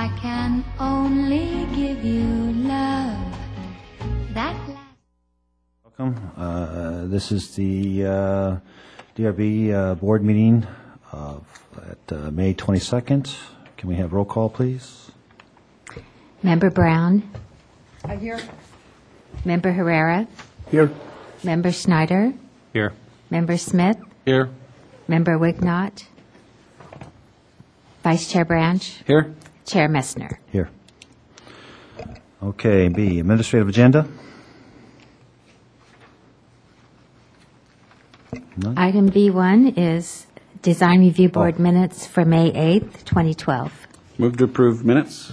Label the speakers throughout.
Speaker 1: I can only give you love that lasts.
Speaker 2: Welcome. This is the DRB board meeting at May 22nd. Can we have roll call, please?
Speaker 3: Member Brown.
Speaker 4: I'm here.
Speaker 3: Member Herrera.
Speaker 5: Here.
Speaker 3: Member Schneider.
Speaker 5: Here.
Speaker 3: Member Smith.
Speaker 5: Here.
Speaker 3: Member Wignott. Vice Chair Branch.
Speaker 5: Here.
Speaker 3: Chair Messner.
Speaker 2: Here. Okay, B, administrative agenda. None?
Speaker 3: Item B1 is Design Review Board minutes for May 8th, 2012.
Speaker 5: Move to approve minutes.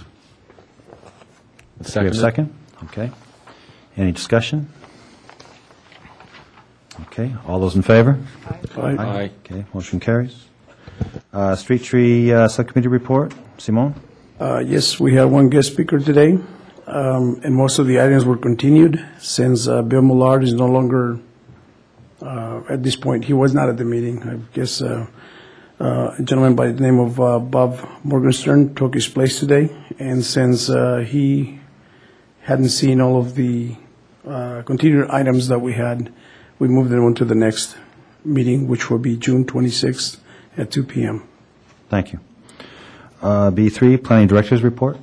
Speaker 2: Do we have a second? Okay. Any discussion? Okay, all those in favor?
Speaker 5: Aye.
Speaker 2: Okay, motion carries. Street Tree Subcommittee report. Simon?
Speaker 6: Yes, we have one guest speaker today, and most of the items were continued since Bill Millard is no longer, at this point, he was not at the meeting. I guess a gentleman by the name of Bob Morgenstern took his place today, and since he hadn't seen all of the continued items that we had, we moved them on to the next meeting, which will be June 26th at 2 p.m.
Speaker 2: Thank you. B3, Planning Director's report.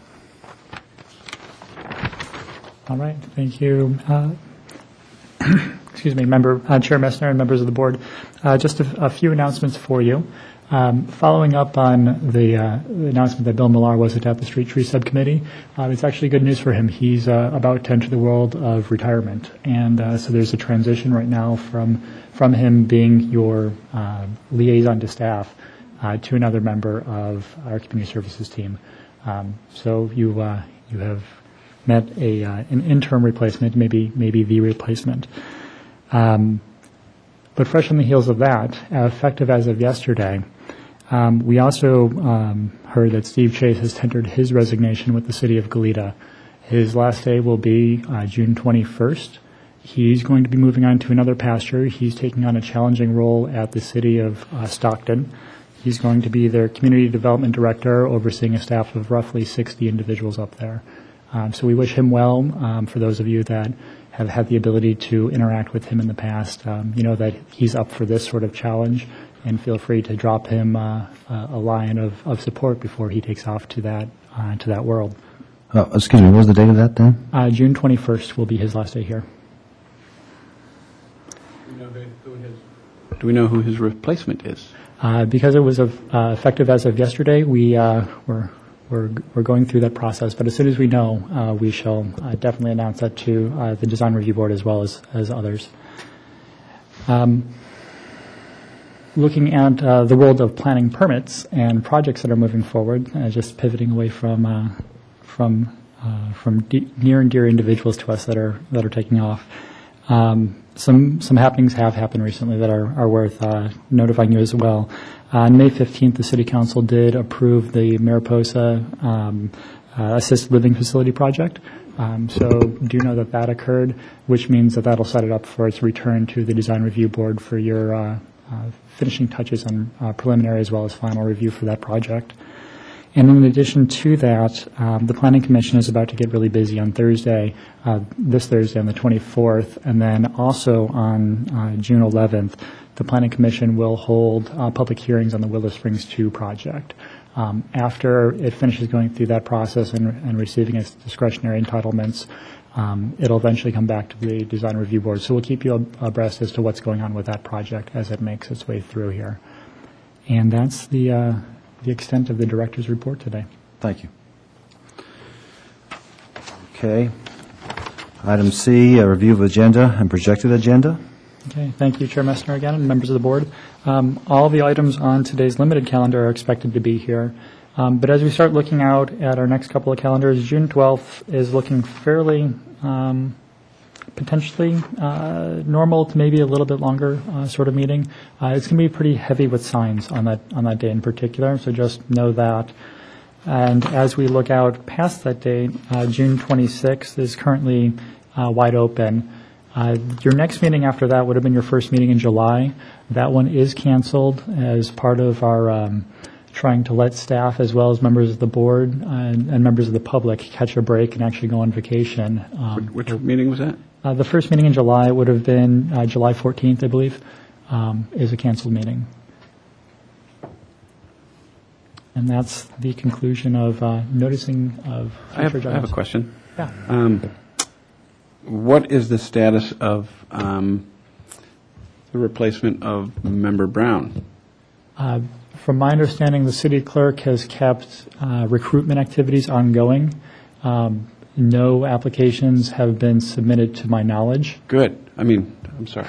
Speaker 7: All right, thank you. Excuse me, Chair Messner and members of the board. Just a few announcements for you. Following up on the announcement that Bill Millar wasn't at the Street Tree Subcommittee, it's actually good news for him. He's about to enter the world of retirement, and so there's a transition right now from him being your liaison to staff to another member of our community services team. So you have met an interim replacement, maybe the replacement. But fresh on the heels of that, effective as of yesterday, we also heard that Steve Chase has tendered his resignation with the City of Goleta. His last day will be June 21st. He's going to be moving on to another pasture. He's taking on a challenging role at the City of Stockton. He's going to be their Community Development Director, overseeing a staff of roughly 60 individuals up there. So we wish him well. For those of you that have had the ability to interact with him in the past, you know that he's up for this sort of challenge, and feel free to drop him a line of support before he takes off to that world.
Speaker 2: Excuse me, what was the date of that then?
Speaker 7: June 21st will be his last day here.
Speaker 5: Do we know who his replacement is?
Speaker 7: Because it was effective as of yesterday, we're going through that process. But as soon as we know, we shall definitely announce that to the Design Review Board as well as others. Looking at the world of planning permits and projects that are moving forward, just pivoting away from near and dear individuals to us that are taking off. Some happenings have happened recently that are worth notifying you as well. On May 15th, the City Council did approve the Mariposa Assisted Living Facility project. So do know that occurred, which means that'll set it up for its return to the Design Review Board for your finishing touches on preliminary as well as final review for that project. And in addition to that, the Planning Commission is about to get really busy on Thursday, this Thursday on the 24th, and then also on June 11th, the Planning Commission will hold public hearings on the Willow Springs 2 project. After it finishes going through that process and receiving its discretionary entitlements, it'll eventually come back to the Design Review Board. So we'll keep you abreast as to what's going on with that project as it makes its way through here. And that's the extent of the director's report today.
Speaker 2: Thank you. Okay. Item C, a review of agenda and projected agenda.
Speaker 7: Okay, thank you, Chair Messner again, and members of the board. All the items on today's limited calendar are expected to be here. But as we start looking out at our next couple of calendars, June 12th is looking fairly potentially normal to maybe a little bit longer sort of meeting. It's going to be pretty heavy with signs on that day in particular, so just know that. And as we look out past that date, June 26th is currently wide open. Your next meeting after that would have been your first meeting in July. That one is canceled as part of our trying to let staff as well as members of the board and members of the public catch a break and actually go on vacation.
Speaker 5: Which meeting was that?
Speaker 7: The first meeting in July would have been July 14th, I believe, is a canceled meeting. And that's the conclusion of noticing of future
Speaker 5: I have a
Speaker 7: jobs.
Speaker 5: question.
Speaker 7: Yeah.
Speaker 5: What is the status of the replacement of Member Brown?
Speaker 7: From my understanding, the city clerk has kept recruitment activities ongoing. No applications have been submitted to my knowledge.
Speaker 5: Good. I'm sorry.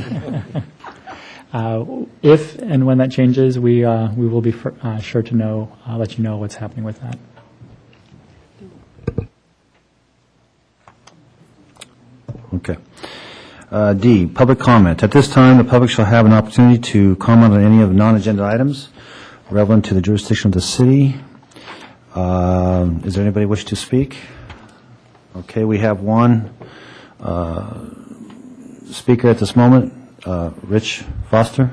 Speaker 7: If and when that changes, we will be sure to know, let you know what's happening with that.
Speaker 2: Okay. D, public comment. At this time, the public shall have an opportunity to comment on any of the non-agenda items relevant to the jurisdiction of the city. Is there anybody wish to speak? Okay, we have one speaker at this moment, Rich Foster.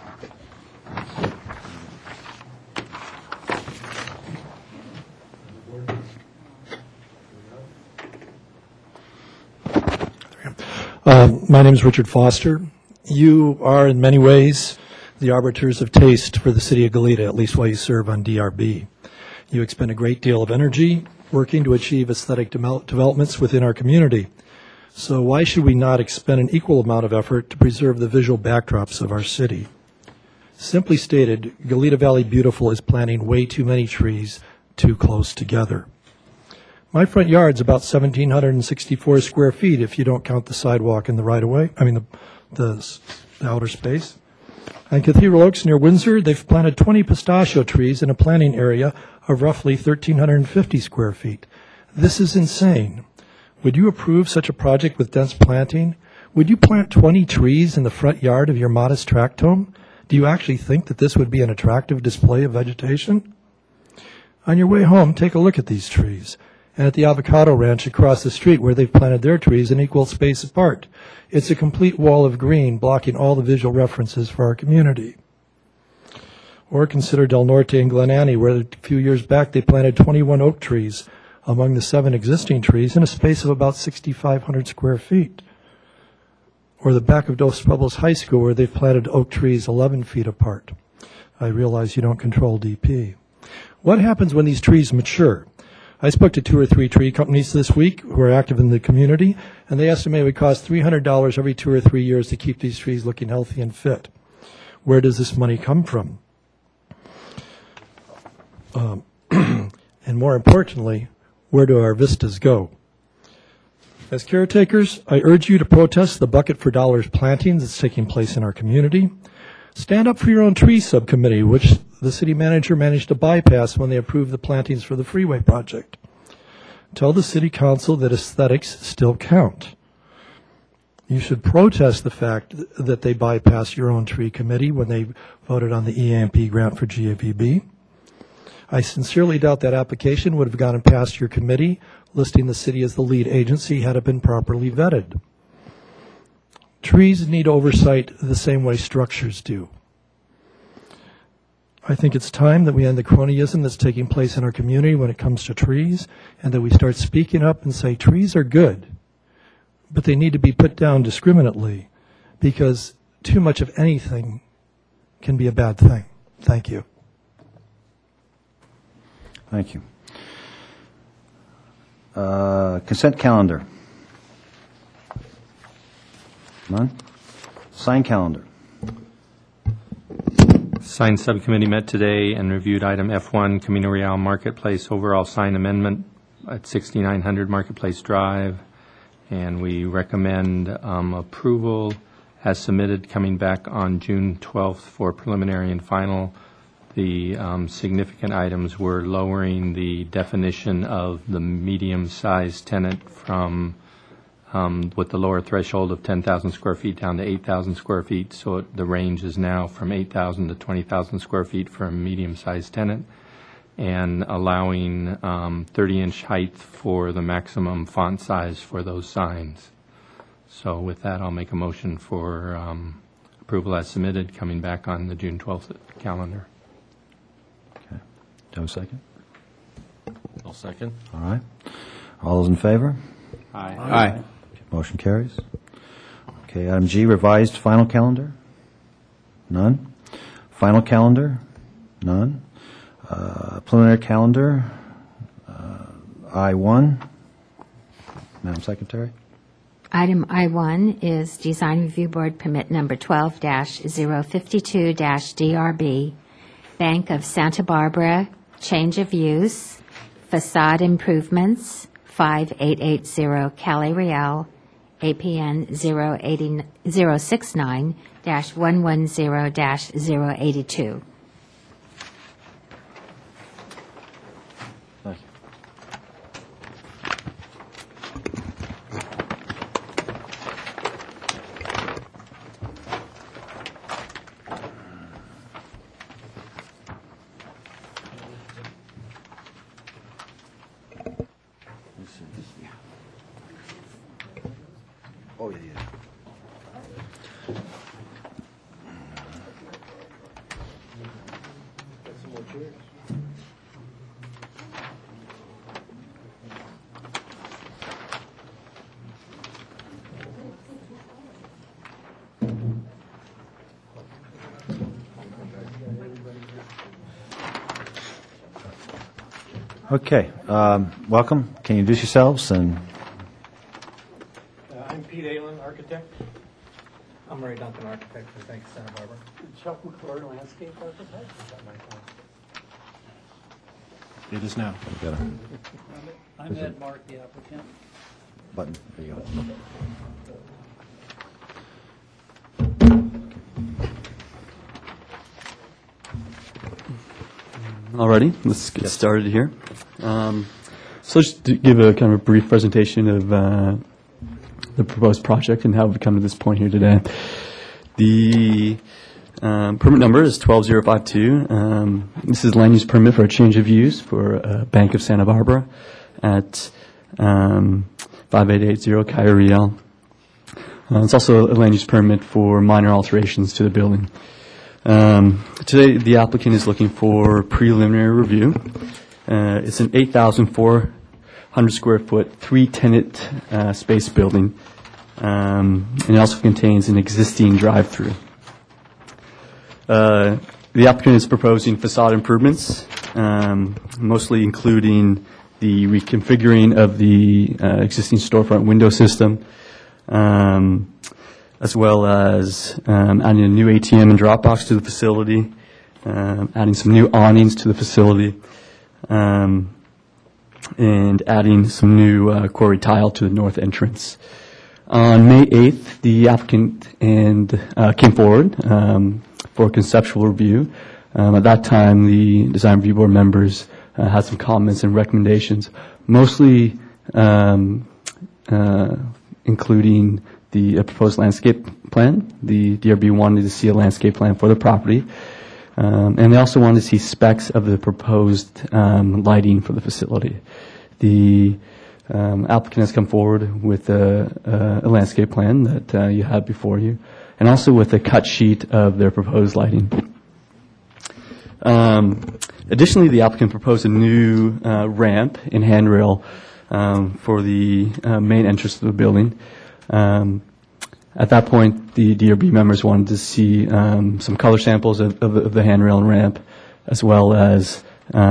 Speaker 4: My name is Richard Foster. You are, in many ways, the arbiters of taste for the city of Goleta, at least while you serve on DRB. You expend a great deal of energy working to achieve aesthetic developments within our community. So why should we not expend an equal amount of effort to preserve the visual backdrops of our city? Simply stated, Goleta Valley Beautiful is planting way too many trees too close together. My front yard's about 1,764 square feet if you don't count the sidewalk and the right-of-way, the outer space. On Cathedral Oaks near Windsor, they've planted 20 pistachio trees in a planting area of roughly 1,350 square feet. This is insane. Would you approve such a project with dense planting? Would you plant 20 trees in the front yard of your modest tract home? Do you actually think that this would be an attractive display of vegetation? On your way home, take a look at these trees. And at the avocado ranch across the street where they've planted their trees an equal space apart. It's a complete wall of green blocking all the visual references for our community. Or consider Del Norte and Glen Annie, where a few years back they planted 21 oak trees among the 7 existing trees in a space of about 6,500 square feet. Or the back of Dos Pueblos High School, where they've planted oak trees 11 feet apart. I realize you don't control DP. What happens when these trees mature? I spoke to 2 or 3 tree companies this week who are active in the community, and they estimate it would cost $300 every 2 or 3 years to keep these trees looking healthy and fit. Where does this money come from? And more importantly, where do our vistas go? As caretakers, I urge you to protest the bucket for dollars planting that's taking place in our community. Stand up for your own tree subcommittee, which the city manager managed to bypass when they approved the plantings for the freeway project. Tell the city council that aesthetics still count. You should protest the fact that they bypassed your own tree committee when they voted on the EAMP grant for GAVB. I sincerely doubt that application would have gone past your committee, listing the city as the lead agency had it been properly vetted. Trees need oversight the same way structures do. I think it's time that we end the cronyism that's taking place in our community when it comes to trees, and that we start speaking up and say trees are good, but they need to be put down discriminately, because too much of anything can be a bad thing. Thank you.
Speaker 2: Thank you. Consent calendar. None? Sign calendar.
Speaker 8: Sign subcommittee met today and reviewed item F1, Camino Real Marketplace overall sign amendment at 6900 Marketplace Drive, and we recommend approval as submitted, coming back on June 12th for preliminary and final. The significant items were lowering the definition of the medium-sized tenant from with the lower threshold of 10,000 square feet down to 8,000 square feet. So the range is now from 8,000 to 20,000 square feet for a medium-sized tenant, and allowing 30-inch height for the maximum font size for those signs. So with that, I'll make a motion for approval as submitted, coming back on the June 12th calendar.
Speaker 2: Do I have a second?
Speaker 9: I'll second.
Speaker 2: All right. All those in favor?
Speaker 5: Aye.
Speaker 2: Motion carries. Okay, item G, revised final calendar? None. Final calendar? None. Preliminary calendar? I-1. Madam Secretary?
Speaker 3: Item I-1 is Design Review Board Permit Number 12-052-DRB, Bank of Santa Barbara, Change of Use, Facade Improvements, 5880 Cali Real, APN 069-110-082.
Speaker 2: Thank you. Oh, yeah. Okay, welcome. Can you introduce yourselves? And
Speaker 10: I'm Pete Aylen, architect. I'm Ray Duncan, architect for Bank of Santa Barbara. Chuck McClure, landscape architect. Is that my phone? It is now.
Speaker 2: got a
Speaker 10: I'm Ed Mark, the applicant.
Speaker 2: button. There you go.
Speaker 11: Alrighty, let's get started here. So just to give a kind of a brief presentation of the proposed project and how we've come to this point here today. The permit number is 12052. This is land use permit for a change of use for Bank of Santa Barbara at 5880 Cayo Real. It's also a land use permit for minor alterations to the building. Today, the applicant is looking for preliminary review. It's an 8,400 square foot, 3-tenant space building, and it also contains an existing drive-through. The applicant is proposing facade improvements, mostly including the reconfiguring of the existing storefront window system, as well as adding a new ATM and drop box to the facility, adding some new awnings to the facility, and adding some new quarry tile to the north entrance. On May 8th, the applicant came forward for a conceptual review. At that time, the Design Review Board members had some comments and recommendations, mostly including the proposed landscape plan. The DRB wanted to see a landscape plan for the property. And they also wanted to see specs of the proposed lighting for the facility. The applicant has come forward with a landscape plan that you have before you, and also with a cut sheet of their proposed lighting. Additionally, the applicant proposed a new ramp and handrail for the main entrance of the building. At that point, the DRB members wanted to see some color samples of the handrail and ramp, as well as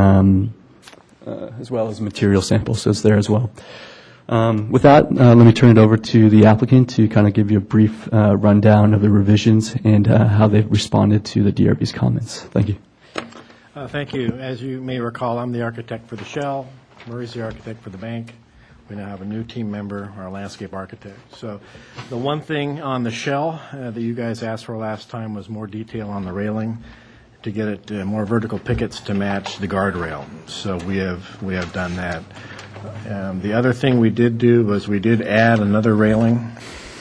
Speaker 11: material samples is there as well. With that, let me turn it over to the applicant to kind of give you a brief rundown of the revisions and how they've responded to the DRB's comments. Thank you.
Speaker 10: Thank you. As you may recall, I'm the architect for the shell. Murray's the architect for the bank. We now have a new team member, our landscape architect. So the one thing on the shell that you guys asked for last time was more detail on the railing to get it more vertical pickets to match the guardrail. So we have done that. The other thing we did do was we did add another railing.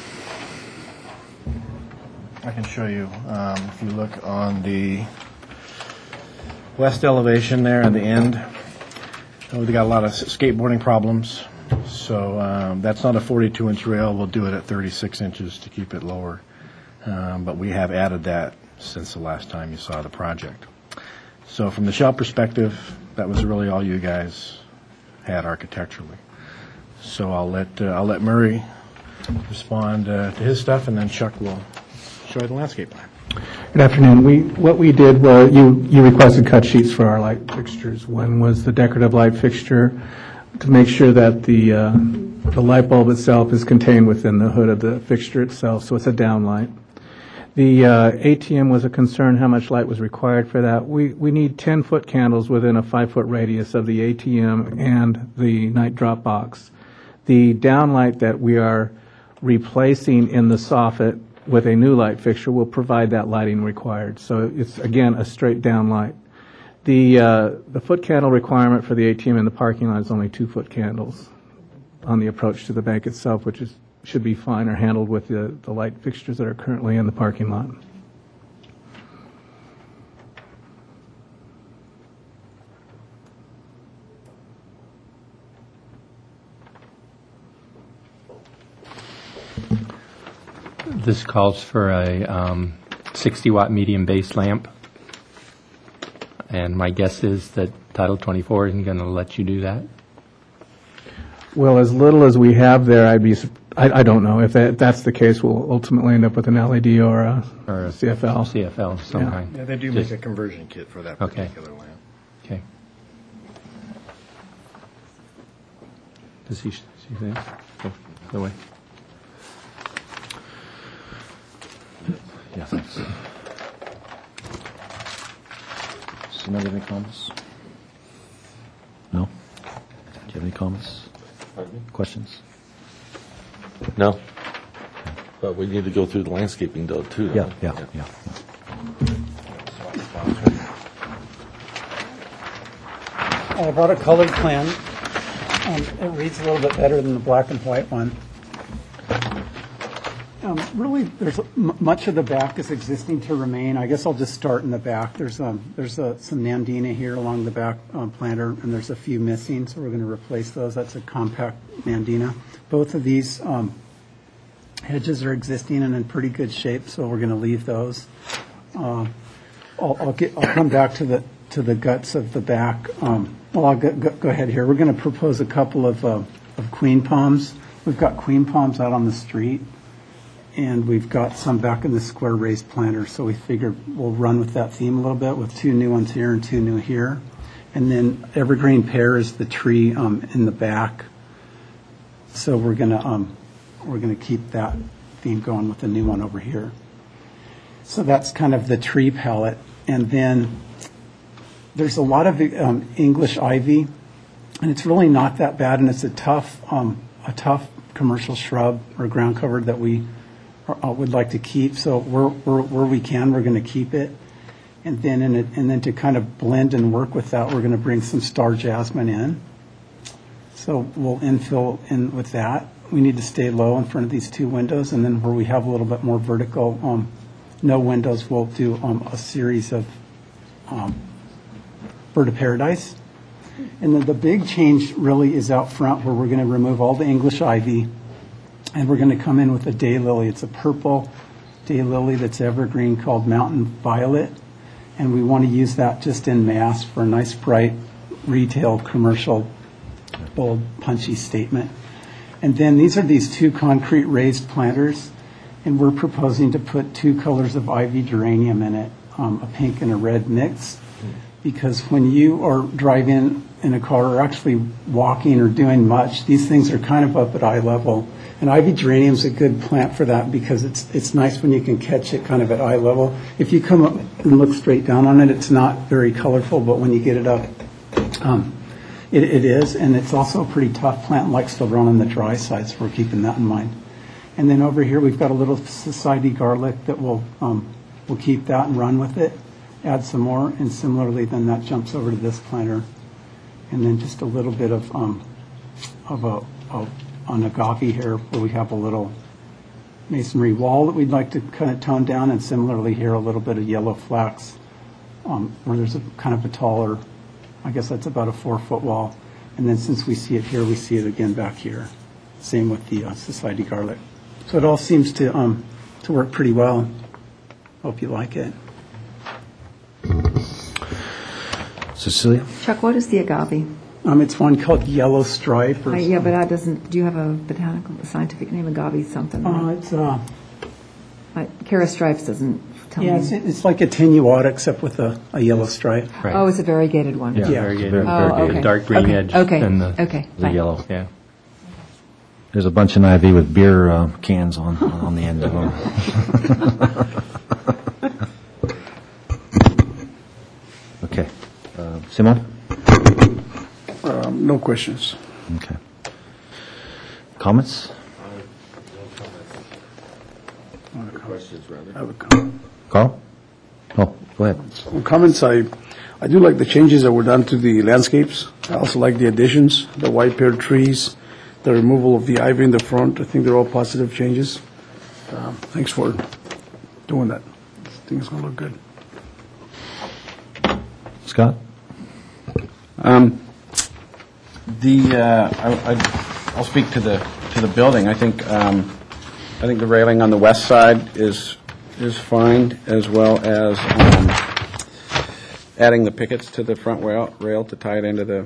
Speaker 10: I can show you. If you look on the west elevation there at the end, we've got a lot of skateboarding problems. So that's not a 42-inch rail. We'll do it at 36 inches to keep it lower. But we have added that since the last time you saw the project. So from the shell perspective, that was really all you guys had architecturally. So I'll let Murray respond to his stuff, and then Chuck will show you the landscape plan.
Speaker 12: Good afternoon. What we did was, you requested cut sheets for our light fixtures. One was the decorative light fixture to make sure that the light bulb itself is contained within the hood of the fixture itself, so it's a downlight. The ATM was a concern how much light was required for that. We need 10-foot candles within a 5-foot radius of the ATM and the night drop box. The downlight that we are replacing in the soffit with a new light fixture will provide that lighting required. So it's, again, a straight down light. The foot candle requirement for the ATM in the parking lot is only 2-foot candles on the approach to the bank itself, which should be fine or handled with the light fixtures that are currently in the parking lot.
Speaker 8: This calls for a 60-watt medium base lamp, and my guess is that Title 24 isn't going to let you do that.
Speaker 12: Well, as little as we have there, I don't know. If that's the case, we'll ultimately end up with an LED or a CFL.
Speaker 8: CFL of some kind.
Speaker 10: Yeah, they do make a conversion kit for that particular lamp.
Speaker 8: Okay. Does he see that? Go the way.
Speaker 2: Yeah, thanks. Does anybody have any comments? No? Do you have any comments? Questions?
Speaker 9: No. But we need to go through the landscaping though, too.
Speaker 2: Yeah.
Speaker 13: I brought a colored plan. It reads a little bit better than the black and white one. Really, there's much of the back is existing to remain. I guess I'll just start in the back. There's some Nandina here along the back planter, and there's a few missing, so we're going to replace those. That's a compact Nandina. Both of these hedges are existing and in pretty good shape, so we're going to leave those. I'll come back to the guts of the back. I'll go ahead here. We're going to propose a couple of queen palms. We've got queen palms out on the street, and we've got some back in the square raised planter, so we figured we'll run with that theme a little bit with 2 new ones here and 2 new here. And then evergreen pear is the tree in the back. So we're gonna keep that theme going with the new one over here. So that's kind of the tree palette. And then there's a lot of English ivy, and it's really not that bad, and it's a tough commercial shrub or ground cover that we would like to keep. So where we can, we're going to keep it. And then to kind of blend and work with that, we're going to bring some star jasmine in. So we'll infill in with that. We need to stay low in front of these 2 windows, and then where we have a little bit more vertical, no windows, we'll do a series of bird of paradise. And then the big change really is out front, where we're going to remove all the English ivy, and we're going to come in with a daylily. It's a purple daylily that's evergreen called Mountain Violet, and we want to use that just en masse for a nice, bright, retail, commercial, bold, punchy statement. And then these are these 2 concrete raised planters, and we're proposing to put 2 colors of ivy geranium in it, a pink and a red mix, because when you are driving in a car or actually walking or doing much, these things are kind of up at eye level. And ivy geranium is a good plant for that because it's nice when you can catch it kind of at eye level. If you come up and look straight down on it, it's not very colorful, but when you get it up, it is. And it's also a pretty tough plant, likes to run on the dry side, so we're keeping that in mind. And then over here, we've got a little society garlic that we'll keep that and run with it, add some more, and similarly, then that jumps over to this planter. And then just a little bit of an agave here, where we have a little masonry wall that we'd like to kind of tone down, and similarly here a little bit of yellow flax, where there's a kind of a taller, I guess that's about a 4-foot wall. And then since we see it here, we see it again back here. Same with the society garlic. So it all seems to work pretty well. Hope you like it.
Speaker 2: Cecilia?
Speaker 14: Chuck, what is the agave?
Speaker 13: It's one called yellow stripe. Or
Speaker 14: Yeah, but that doesn't, do you have a botanical, scientific name? Agave something?
Speaker 13: it's
Speaker 14: Cara stripes doesn't tell
Speaker 13: yeah,
Speaker 14: me.
Speaker 13: it's like a tenuata except with a yellow stripe.
Speaker 8: Right.
Speaker 14: Oh, it's a variegated one.
Speaker 2: Yeah.
Speaker 8: Variegated,
Speaker 2: Very-
Speaker 14: Oh, okay.
Speaker 8: dark green
Speaker 14: Okay.
Speaker 8: edge
Speaker 14: Okay.
Speaker 8: than the
Speaker 14: Okay.
Speaker 8: the
Speaker 14: Fine.
Speaker 8: yellow, yeah.
Speaker 2: There's a bunch in IV with beer cans on the end of them. Okay. Simon?
Speaker 6: No questions.
Speaker 2: Okay. Comments?
Speaker 9: Questions, rather.
Speaker 6: I have a comment.
Speaker 2: Carl? Oh, go ahead.
Speaker 6: On comments, I do like the changes that were done to the landscapes. I also like the additions, the white pear trees, the removal of the ivy in the front. I think they're all positive changes. Thanks for doing that. I think it's going to look good.
Speaker 2: Scott?
Speaker 5: I'll speak to the building. I think the railing on the west side is fine, as well as adding the pickets to the front rail to tie it into the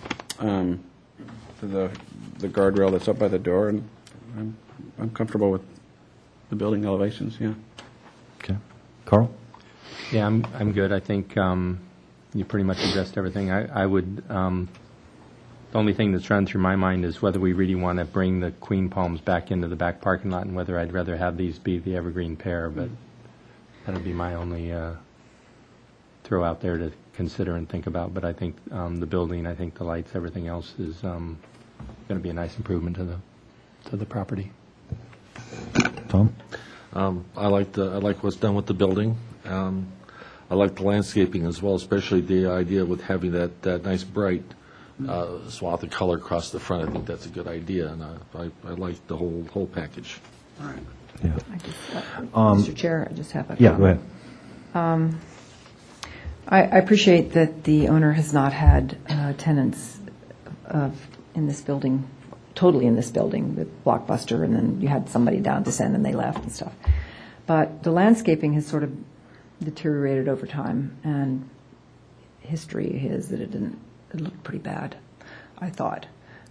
Speaker 5: guardrail that's up by the door, and I'm comfortable with the building elevations. Yeah.
Speaker 2: Okay. Carl?
Speaker 8: Yeah, I'm good. I think you pretty much addressed everything. I would, the only thing that's run through my mind is whether we really want to bring the queen palms back into the back parking lot, and whether I'd rather have these be the evergreen pear, but that would be my only throw out there to consider and think about. But I think the building, I think the lights, everything else is going to be a nice improvement to the property.
Speaker 2: Tom?
Speaker 9: I like what's done with the building. I like the landscaping as well, especially the idea with having that nice bright swath of color across the front. I think that's a good idea, and I like the whole package.
Speaker 6: All right.
Speaker 2: Yeah.
Speaker 14: Mr. Chair, I just have a
Speaker 2: Yeah, go
Speaker 14: comment.
Speaker 2: ahead.
Speaker 14: I appreciate that the owner has not had tenants in this building, totally in this building, with Blockbuster, and then you had somebody down to send and they left and stuff. But the landscaping has sort of deteriorated over time, and history is that it looked pretty bad, I thought.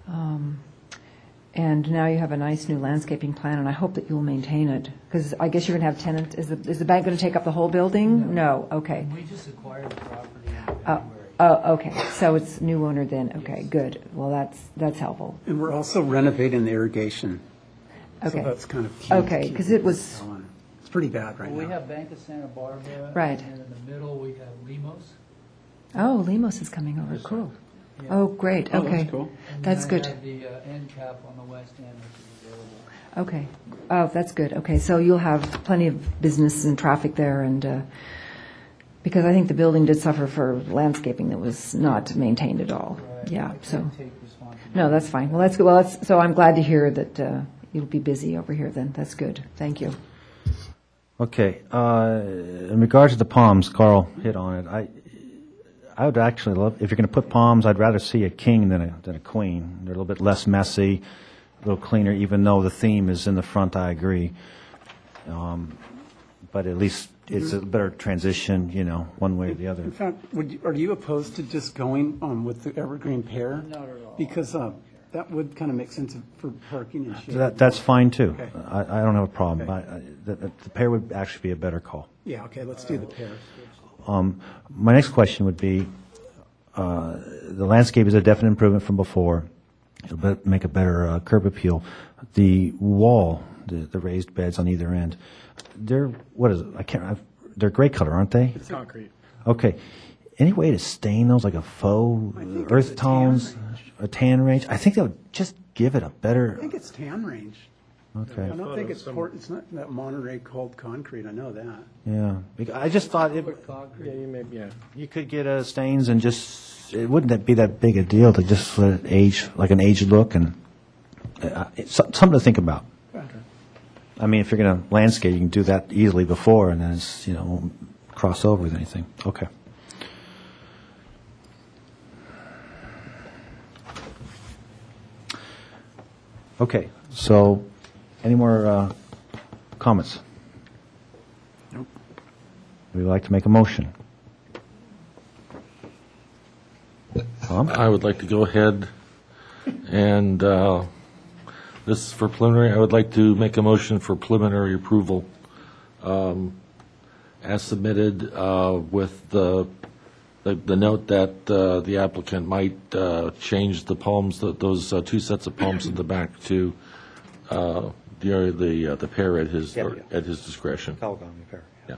Speaker 14: And now you have a nice new landscaping plan, and I hope that you'll maintain it, because I guess you're going to have tenants. Is the bank going to take up the whole building? No. Okay.
Speaker 15: We just acquired the property in February.
Speaker 14: Oh, okay. So it's new owner then. Okay, good. Well, that's helpful.
Speaker 13: And we're also renovating the irrigation.
Speaker 14: Okay.
Speaker 13: So that's kind of key.
Speaker 14: Okay, because it was.
Speaker 13: It's pretty bad right
Speaker 15: We
Speaker 13: now.
Speaker 15: have Bank of Santa Barbara.
Speaker 14: Right.
Speaker 15: And in the middle, we have Limos.
Speaker 14: Oh, Limos is coming over. Cool.
Speaker 15: Yeah.
Speaker 14: Oh, great. Okay.
Speaker 5: That's cool.
Speaker 15: And
Speaker 14: That's
Speaker 15: then
Speaker 14: good.
Speaker 15: I have the end cap on the west end, which is available.
Speaker 14: Okay. Oh, that's good. Okay, so you'll have plenty of business and traffic there, and because I think the building did suffer for landscaping that was not maintained at all.
Speaker 15: Right.
Speaker 14: Yeah.
Speaker 15: I
Speaker 14: So.
Speaker 15: can't take responsibility.
Speaker 14: No, that's fine. Well, that's good. Well, so I'm glad to hear that you'll be busy over here. Then that's good. Thank you.
Speaker 2: Okay. In regards to the palms, Carl hit on it. I would actually love, if you're going to put palms, I'd rather see a king than a queen. They're a little bit less messy, a little cleaner, even though the theme is in the front, I agree. But at least it's a better transition, one way or the other.
Speaker 13: In fact, are you opposed to just going with the evergreen pear?
Speaker 15: Not at all.
Speaker 13: Because that would kind of make sense for parking and shade.
Speaker 2: That's fine, too.
Speaker 13: Okay.
Speaker 2: I don't have a problem.
Speaker 13: Okay.
Speaker 2: The pear would actually be a better call.
Speaker 13: Yeah, okay, let's do the pear.
Speaker 2: My next question would be, the landscape is a definite improvement from before. It'll make a better curb appeal. The wall, the raised beds on either end, they're, what is it? They're gray color, aren't they?
Speaker 10: It's concrete.
Speaker 2: Okay. Any way to stain those like a faux earth tones, a tan range? I think that would just give it a better.
Speaker 13: I think it's tan range.
Speaker 2: Okay.
Speaker 13: I don't think it's not that Monterey cold concrete, I know that.
Speaker 2: Yeah. I just thought you could get stains and just, it wouldn't be that big a deal to just let it age, like an aged look, and it's something to think about. I mean, if you're going to landscape, you can do that easily before, and then it's, won't cross over with anything. Okay. Okay, so any more comments?
Speaker 6: Nope.
Speaker 2: Would you like to make a motion? Bob?
Speaker 9: I would like to go ahead and, this is for preliminary, I would like to make a motion for preliminary approval as submitted with the note that the applicant might change the poems, those two sets of poems in the back to the pair at his discretion.
Speaker 2: Falgoni pair.
Speaker 9: Yeah.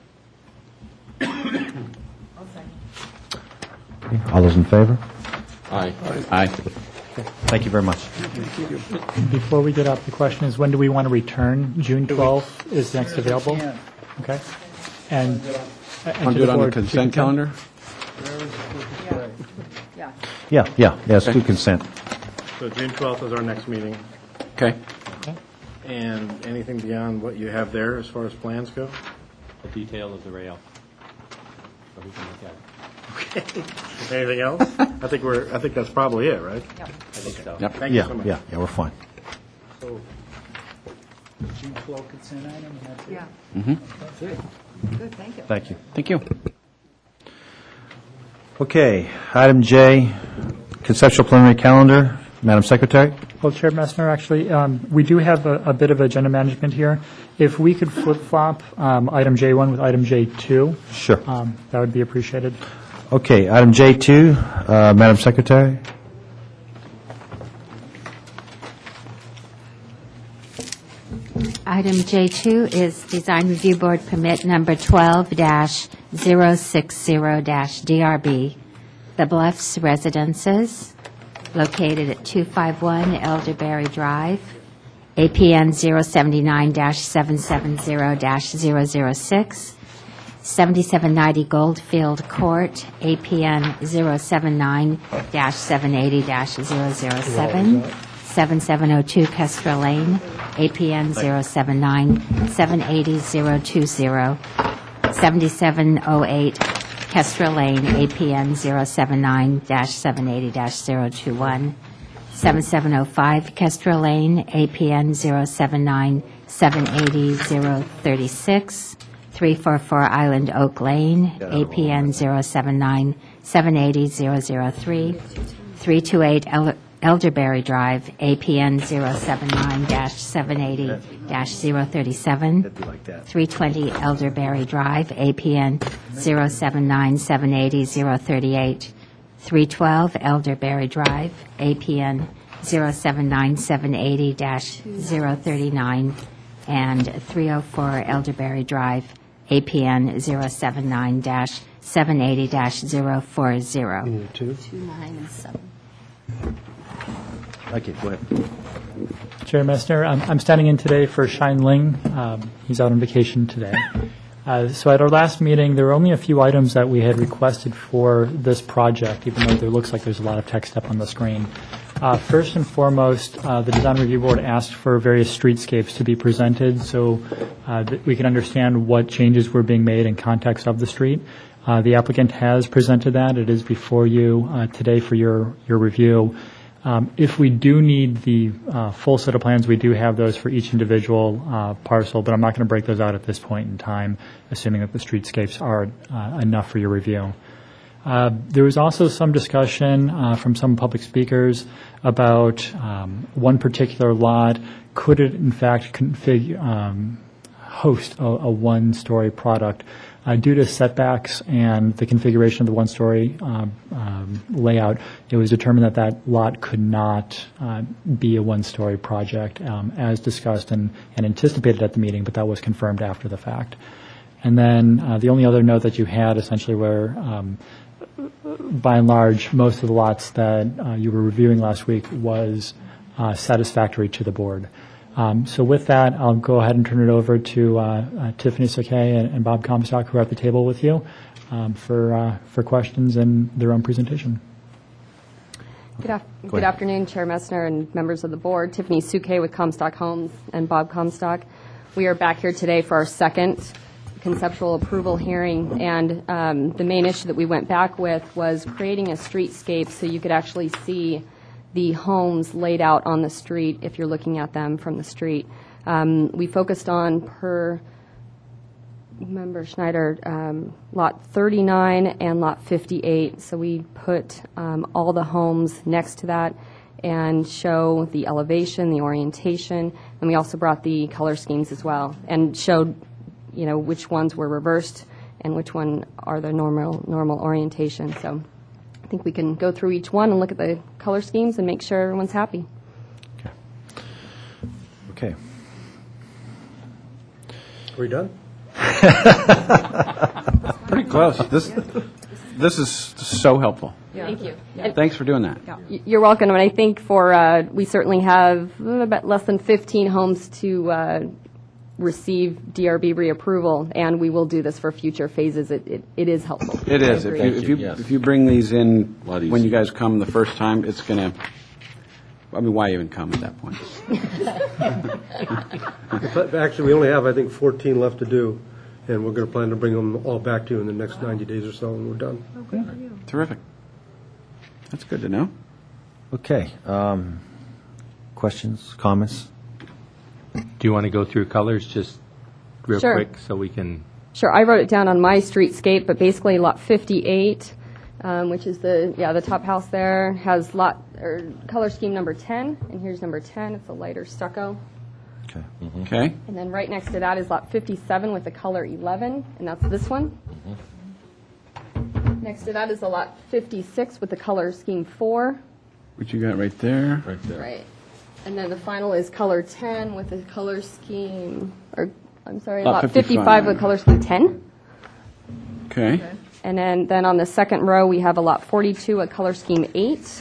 Speaker 2: All those in favor?
Speaker 9: Aye.
Speaker 5: Aye.
Speaker 2: Thank you very much.
Speaker 7: Before we get up, the question is, when do we want to return? June 12th is next available? Okay. And
Speaker 5: Want to do it on the consent calendar?
Speaker 2: Yeah, let's do consent.
Speaker 10: So June 12th is our next meeting.
Speaker 5: Okay.
Speaker 10: And anything beyond what you have there as far as plans go?
Speaker 8: The detail of the rail. So we can look at it.
Speaker 10: Okay. Anything else? I think that's probably it, right?
Speaker 8: I think so.
Speaker 5: Yep.
Speaker 10: Thank you so much.
Speaker 2: Yeah, we're fine.
Speaker 15: So, June 12 consent item, that's it?
Speaker 14: Yeah.
Speaker 5: Mm-hmm.
Speaker 14: Good, thank you.
Speaker 2: Thank you.
Speaker 5: Thank you.
Speaker 2: Okay, item J, conceptual preliminary calendar. Madam Secretary?
Speaker 7: Well, Chair Messner, actually, we do have a bit of agenda management here. If we could flip-flop item J1 with item J2.
Speaker 2: Sure.
Speaker 7: That would be appreciated.
Speaker 2: Okay, item J2, Madam Secretary?
Speaker 3: Item J2 is Design Review Board Permit Number 12-060-DRB, The Bluffs Residences, located at 251 Elderberry Drive, APN 079-770-006, 7790 Goldfield Court, APN 079-780-007, 7702 Kestrel Lane, APN 079-780-020, 7708 Kestrel Lane, APN 079-780-021, 7705 Kestrel Lane, APN 079-780-036, 344 Island Oak Lane, APN 079-780-003, 328 Elderberry Drive, APN 079-780-037, 320 Elderberry Drive, APN 079-780-038, 312 Elderberry Drive, APN 079-780-039, and 304 Elderberry Drive, APN 079-780-040.
Speaker 2: 2,
Speaker 3: 9, and 7.
Speaker 2: Okay, go ahead.
Speaker 7: Chair Messner, I'm standing in today for Shine Ling. He's out on vacation today. So at our last meeting, there were only a few items that we had requested for this project, even though there looks like there's a lot of text up on the screen. First and foremost, the Design Review Board asked for various streetscapes to be presented so that we can understand what changes were being made in context of the street. The applicant has presented that. It is before you today for your review. If we do need the full set of plans, we do have those for each individual parcel, but I'm not going to break those out at this point in time, assuming that the streetscapes are enough for your review. There was also some discussion from some public speakers about one particular lot. Could it, in fact, host a one-story product? Due to setbacks and the configuration of the one-story layout, it was determined that lot could not be a one-story project as discussed and anticipated at the meeting, but that was confirmed after the fact. And then the only other note that you had essentially were, by and large, most of the lots that you were reviewing last week was satisfactory to the board. So with that, I'll go ahead and turn it over to Tiffany Sakay and Bob Comstock, who are at the table with you, for questions and their own presentation.
Speaker 16: Good afternoon, Chair Messner and members of the board. Tiffany Sakay with Comstock Homes and Bob Comstock. We are back here today for our second conceptual approval hearing, and the main issue that we went back with was creating a streetscape so you could actually see the homes laid out on the street if you're looking at them from the street. We focused on per Member Schneider, Lot 39 and Lot 58. So we put all the homes next to that and show the elevation, the orientation, and we also brought the color schemes as well and showed, which ones were reversed and which one are the normal orientation. So I think we can go through each one and look at the color schemes and make sure everyone's happy.
Speaker 2: Okay.
Speaker 17: Are we done?
Speaker 5: Pretty close. This is so helpful.
Speaker 16: Thank you.
Speaker 5: Thanks for doing that.
Speaker 16: You're welcome. And I think we certainly have about less than 15 homes to receive DRB reapproval, and we will do this for future phases. It is helpful.
Speaker 5: It is. If you bring these in when you guys come the first time, it's going to. I mean, why even come at that point?
Speaker 17: Actually, we only have, I think, 14 left to do, and we're going to plan to bring them all back to you in the next 90 days or so when we're done.
Speaker 5: Okay. Terrific. That's good to know.
Speaker 2: Okay. Questions, comments?
Speaker 8: Do you want to go through colors just real
Speaker 16: Sure.
Speaker 8: quick so we can?
Speaker 16: Sure. I wrote it down on my streetscape, but basically Lot 58, which is the top house there, has color scheme number 10, and here's number 10. It's a lighter stucco.
Speaker 2: Okay.
Speaker 5: Mm-hmm. Okay.
Speaker 16: And then right next to that is Lot 57 with the color 11, and that's this one. Next to that is a Lot 56 with the color scheme 4.
Speaker 5: What you got right there?
Speaker 9: Right there.
Speaker 16: Right. And then the final is color 10 with the color scheme,
Speaker 5: Lot
Speaker 16: Lot 55 with color scheme 10.
Speaker 5: Okay.
Speaker 16: And then on the second row, we have a Lot 42 at color scheme 8.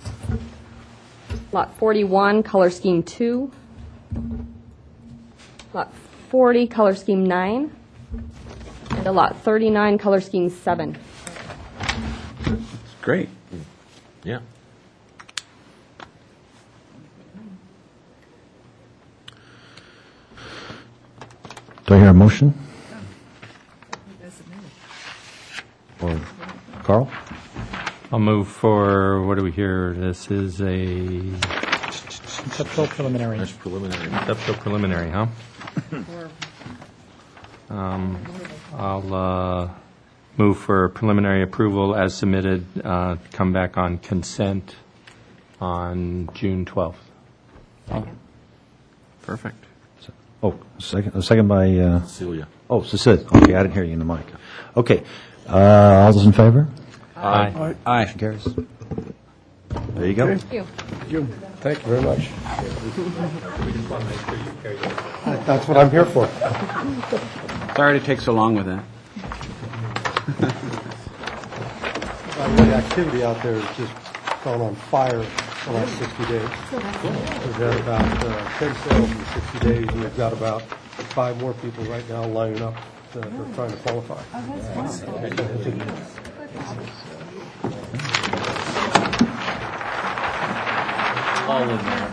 Speaker 16: Lot 41, color scheme 2. Lot 40, color scheme 9. And a Lot 39, color scheme 7.
Speaker 5: Great.
Speaker 9: Yeah.
Speaker 2: Do I hear a motion? Or Carl?
Speaker 8: I'll move for, what do we hear? This is a
Speaker 7: Conceptual preliminary.
Speaker 9: That's preliminary.
Speaker 8: conceptual preliminary, huh? I'll move for preliminary approval as submitted, come back on consent on June 12th.
Speaker 5: Perfect.
Speaker 2: A second by,
Speaker 9: Celia.
Speaker 2: Cecilia. Okay, I didn't hear you in the mic. Okay. All those in favor?
Speaker 8: Aye.
Speaker 5: Aye.
Speaker 2: Motion carries. There you go.
Speaker 16: Thank you.
Speaker 17: Thank you very much. That's what I'm here for.
Speaker 5: Sorry to take so long with that.
Speaker 17: The activity out there has just gone on fire the last 60 days. We've had about 10 sales in 60 days, and we've got about 5 more people right now lining up that are trying to qualify.
Speaker 9: All in there.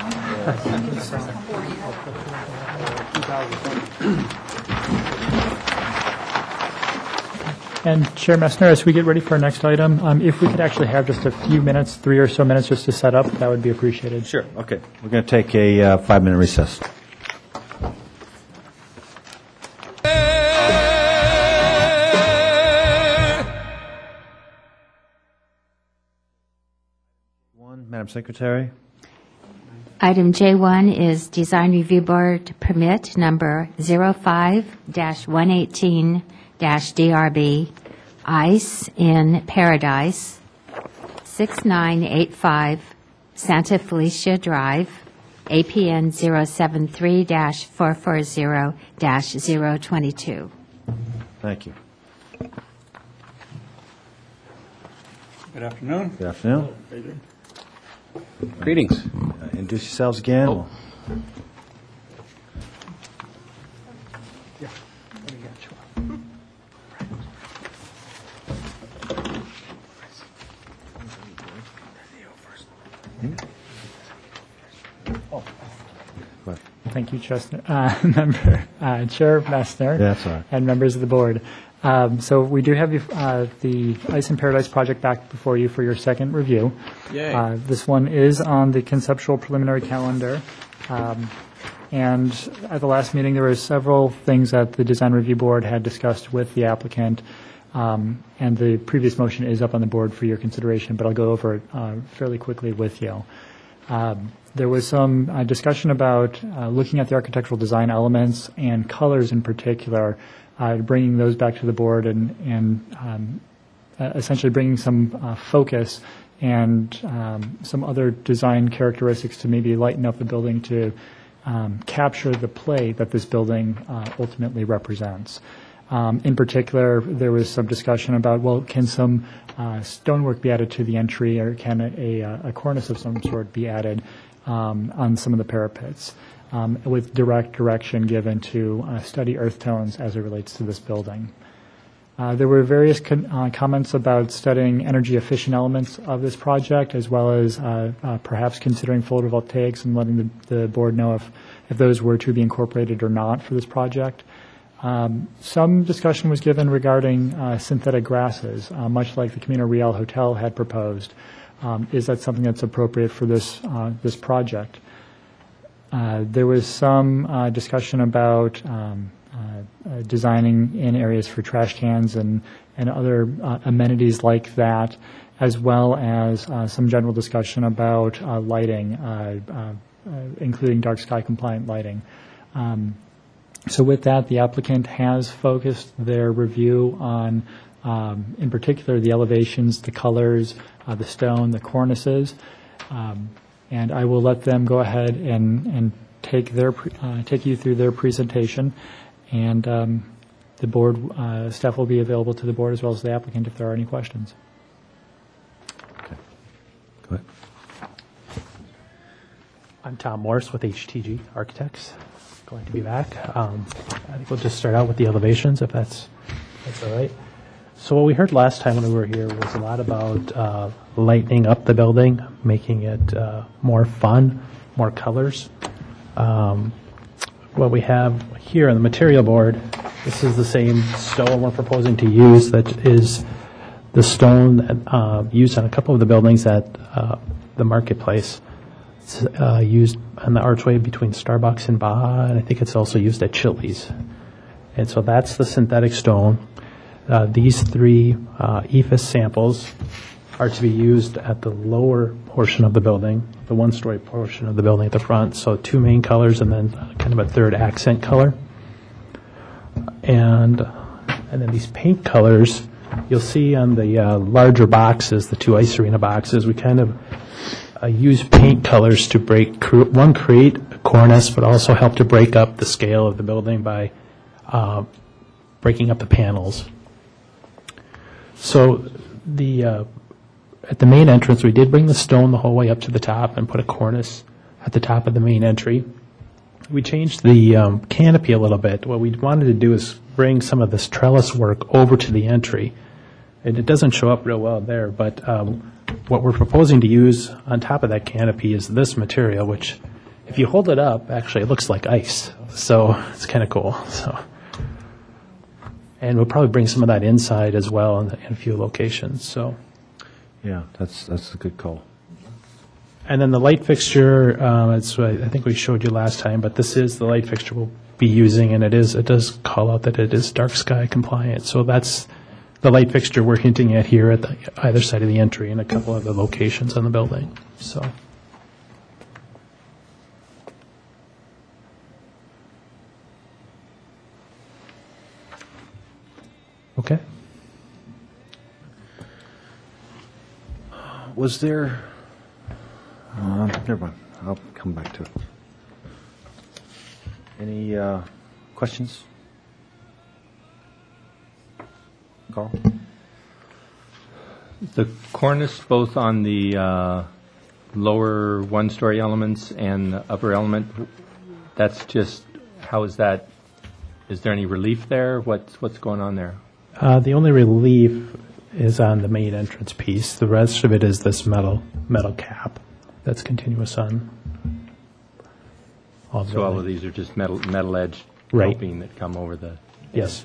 Speaker 7: And Chair Messner, as we get ready for our next item, if we could actually have just a few minutes, 3 or so minutes, just to set up, that would be appreciated.
Speaker 2: Sure. Okay. We're going to take a 5-minute recess. Madam Secretary.
Speaker 3: Item J1 is Design Review Board Permit Number 05-118-DRB, ICE in Paradise, 6985 Santa Felicia Drive, APN 073-440-022.
Speaker 2: Thank you.
Speaker 15: Good afternoon.
Speaker 2: Good afternoon.
Speaker 5: Greetings.
Speaker 2: Introduce yourselves again.
Speaker 15: Yeah.
Speaker 7: Thank you, Chair Messner.
Speaker 2: That's all right.
Speaker 7: And members of the board. So we do have the Ice in Paradise project back before you for your second review.
Speaker 5: Yay.
Speaker 7: This one is on the conceptual preliminary calendar. And at the last meeting, there were several things that the Design Review Board had discussed with the applicant, and the previous motion is up on the board for your consideration, but I'll go over it fairly quickly with you. There was some discussion about looking at the architectural design elements and colors in particular, bringing those back to the board and essentially bringing some focus and some other design characteristics to maybe lighten up the building to capture the play that this building ultimately represents. In particular, there was some discussion about, well, can some stonework be added to the entry, or can a cornice of some sort be added on some of the parapets, with direct direction given to study earth tones as it relates to this building. There were various comments about studying energy-efficient elements of this project, as well as perhaps considering photovoltaics and letting the board know if those were to be incorporated or not for this project. Some discussion was given regarding synthetic grasses, much like the Camino Real Hotel had proposed. Is that something that's appropriate for this project? There was some discussion about designing in areas for trash cans and other amenities like that, as well as some general discussion about lighting, including dark sky compliant lighting. So with that, the applicant has focused their review on, in particular, the elevations, the colors, the stone, the cornices, and I will let them go ahead and take you through their presentation, and the board staff will be available to the board as well as the applicant if there are any questions.
Speaker 2: Okay. Go ahead.
Speaker 18: I'm Tom Morris with HTG Architects. Glad to be back. I think we'll just start out with the elevations, if that's all right. So what we heard last time when we were here was a lot about lightening up the building, making it more fun, more colors. What we have here on the material board, this is the same stone we're proposing to use. That is the stone that, used on a couple of the buildings at the marketplace. It's used on the archway between Starbucks and Baja, and I think it's also used at Chili's. And so that's the synthetic stone. These three EFS samples are to be used at the lower portion of the building, the one-story portion of the building at the front. So two main colors and then kind of a third accent color. And then these paint colors, you'll see on the larger boxes, the two Ice Arena boxes, we kind of use paint colors to create a cornice, but also help to break up the scale of the building by breaking up the panels. So at the main entrance, we did bring the stone the whole way up to the top and put a cornice at the top of the main entry. We changed the canopy a little bit. What we wanted to do is bring some of this trellis work over to the entry. And it doesn't show up real well there, but what we're proposing to use on top of that canopy is this material, which if you hold it up, actually it looks like ice. So it's kind of cool. And we'll probably bring some of that inside as well in a few locations. So,
Speaker 2: yeah, that's a good call.
Speaker 18: And then the light fixture, it's I think we showed you last time, but this is the light fixture we'll be using, and it does call out that it is dark sky compliant. So that's the light fixture we're hinting at here at either side of the entry in a couple of the locations on the building. So. Okay.
Speaker 2: Was there... never mind. I'll come back to it. Any questions? Carl?
Speaker 8: The cornice, both on the lower one-story elements and the upper element, that's just, how is that? Is there any relief there? What's going on there?
Speaker 18: The only relief is on the main entrance piece. The rest of it is this metal cap that's continuous on.
Speaker 8: All of these are just metal edged
Speaker 18: right.
Speaker 8: coping that come over the.
Speaker 18: Yes.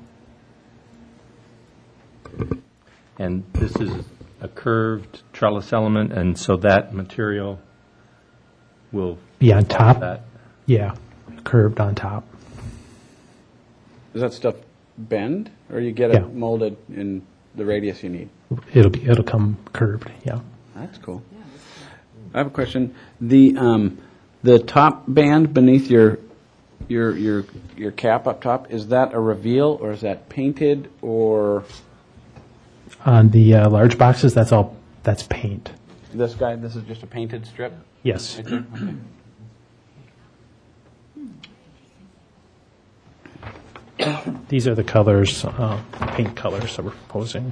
Speaker 8: And this is a curved trellis element, and so that material will
Speaker 18: be on top.
Speaker 8: That.
Speaker 18: Yeah. curved on top.
Speaker 5: Does that stuff bend, or you get
Speaker 18: Yeah.
Speaker 5: it molded in the radius you need?
Speaker 18: It'll come curved, yeah.
Speaker 5: That's cool. I have a question. The top band beneath your cap up top, is that a reveal, or is that painted, or
Speaker 18: On the large boxes, that's paint.
Speaker 5: this is just a painted strip?
Speaker 18: Yes.
Speaker 5: Right there? Okay.
Speaker 18: These are the colors, paint colors that we're proposing.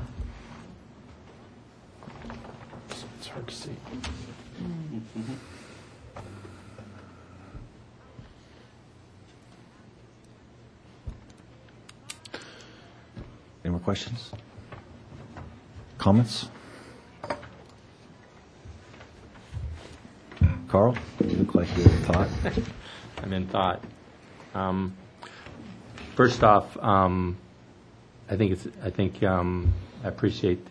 Speaker 18: It's hard to see.
Speaker 2: Any more questions? Comments? Carl, you look like you're in thought.
Speaker 8: I'm in thought. First off, I appreciate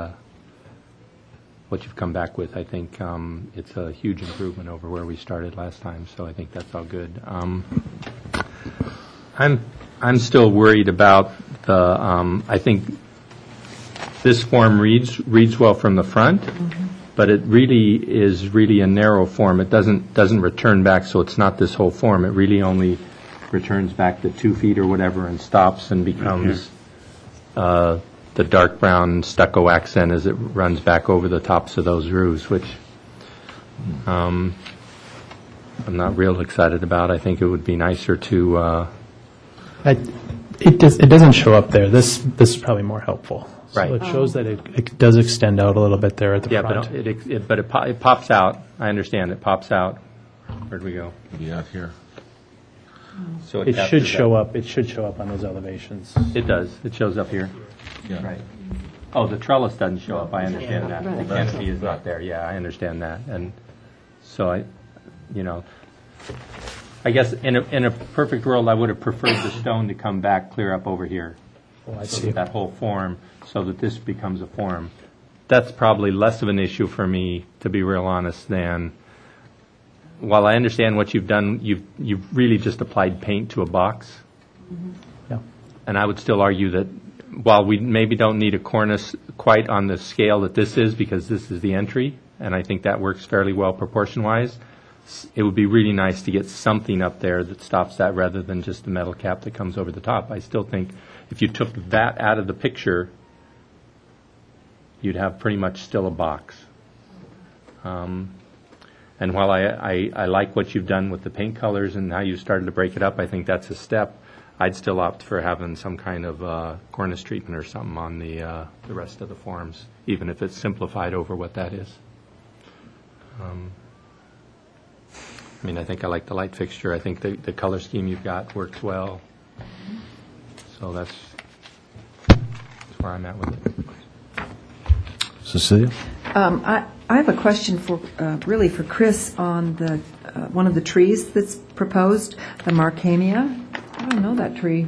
Speaker 8: what you've come back with. I think it's a huge improvement over where we started last time, so I think that's all good. I'm still worried about I think this form reads well from the front, but it really is a narrow form. It doesn't return back, so it's not this whole form. It really only returns back to 2 feet or whatever and stops and becomes the dark brown stucco accent as it runs back over the tops of those roofs, which I'm not real excited about. I think it would be nicer to...
Speaker 18: It doesn't show up there. This is probably more helpful.
Speaker 8: Right.
Speaker 18: So it shows that it does extend out a little bit there at the front.
Speaker 8: But it pops out. I understand it pops out. Where'd we go?
Speaker 9: Maybe out here.
Speaker 8: So
Speaker 18: It should show up. It should show up on those elevations.
Speaker 8: It does. It shows up here.
Speaker 9: Yeah.
Speaker 8: Right. Oh, the trellis doesn't show up. I understand that.
Speaker 14: Right.
Speaker 8: The canopy is not there. Yeah, I understand that. And so I guess in a perfect world, I would have preferred the stone to come back clear up over here.
Speaker 18: Oh, I
Speaker 8: So
Speaker 18: see.
Speaker 8: that whole form, so that this becomes a form. That's probably less of an issue for me, to be real honest, than, while I understand what you've done, you've really just applied paint to a box.
Speaker 18: Yeah.
Speaker 8: And I would still argue that while we maybe don't need a cornice quite on the scale that this is, because this is the entry, and I think that works fairly well proportion-wise, it would be really nice to get something up there that stops that rather than just the metal cap that comes over the top. I still think if you took that out of the picture, you'd have pretty much still a box. And while I like what you've done with the paint colors and how you started to break it up, I think that's a step. I'd still opt for having some kind of cornice treatment or something on the rest of the forms, even if it's simplified over what that is. I think I like the light fixture. I think the color scheme you've got works well. So that's where I'm at with it.
Speaker 2: Cecilia?
Speaker 14: I have a question really for Chris on the one of the trees that's proposed, the Marchamia. I don't know that tree.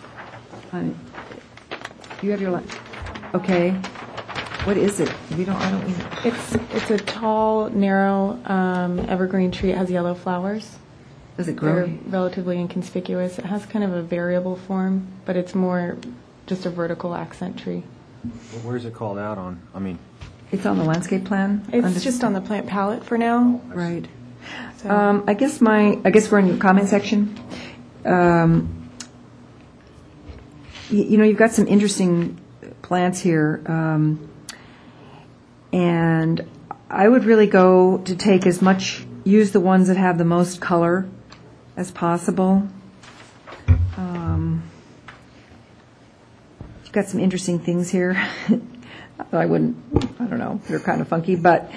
Speaker 14: You have your okay. What is it? I don't.
Speaker 19: It's a tall, narrow evergreen tree. It has yellow flowers.
Speaker 14: Does it grow?
Speaker 19: They're relatively inconspicuous. It has kind of a variable form, but it's more just a vertical accent tree.
Speaker 2: Where's it called out on?
Speaker 14: It's on the landscape plan.
Speaker 19: It's just on the plant palette for now.
Speaker 14: Right.
Speaker 19: So.
Speaker 14: I guess we're in the comment section. You've got some interesting plants here, and I would really go to use the ones that have the most color as possible. You've got some interesting things here. I don't know, they're kind of funky, but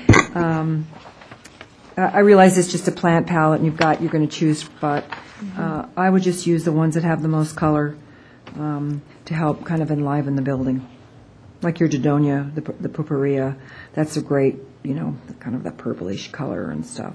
Speaker 14: I realize it's just a plant palette and you're going to choose, but I would just use the ones that have the most color to help kind of enliven the building. Like your Dodonia, the Purpurea, that's a great, kind of that purplish color and stuff.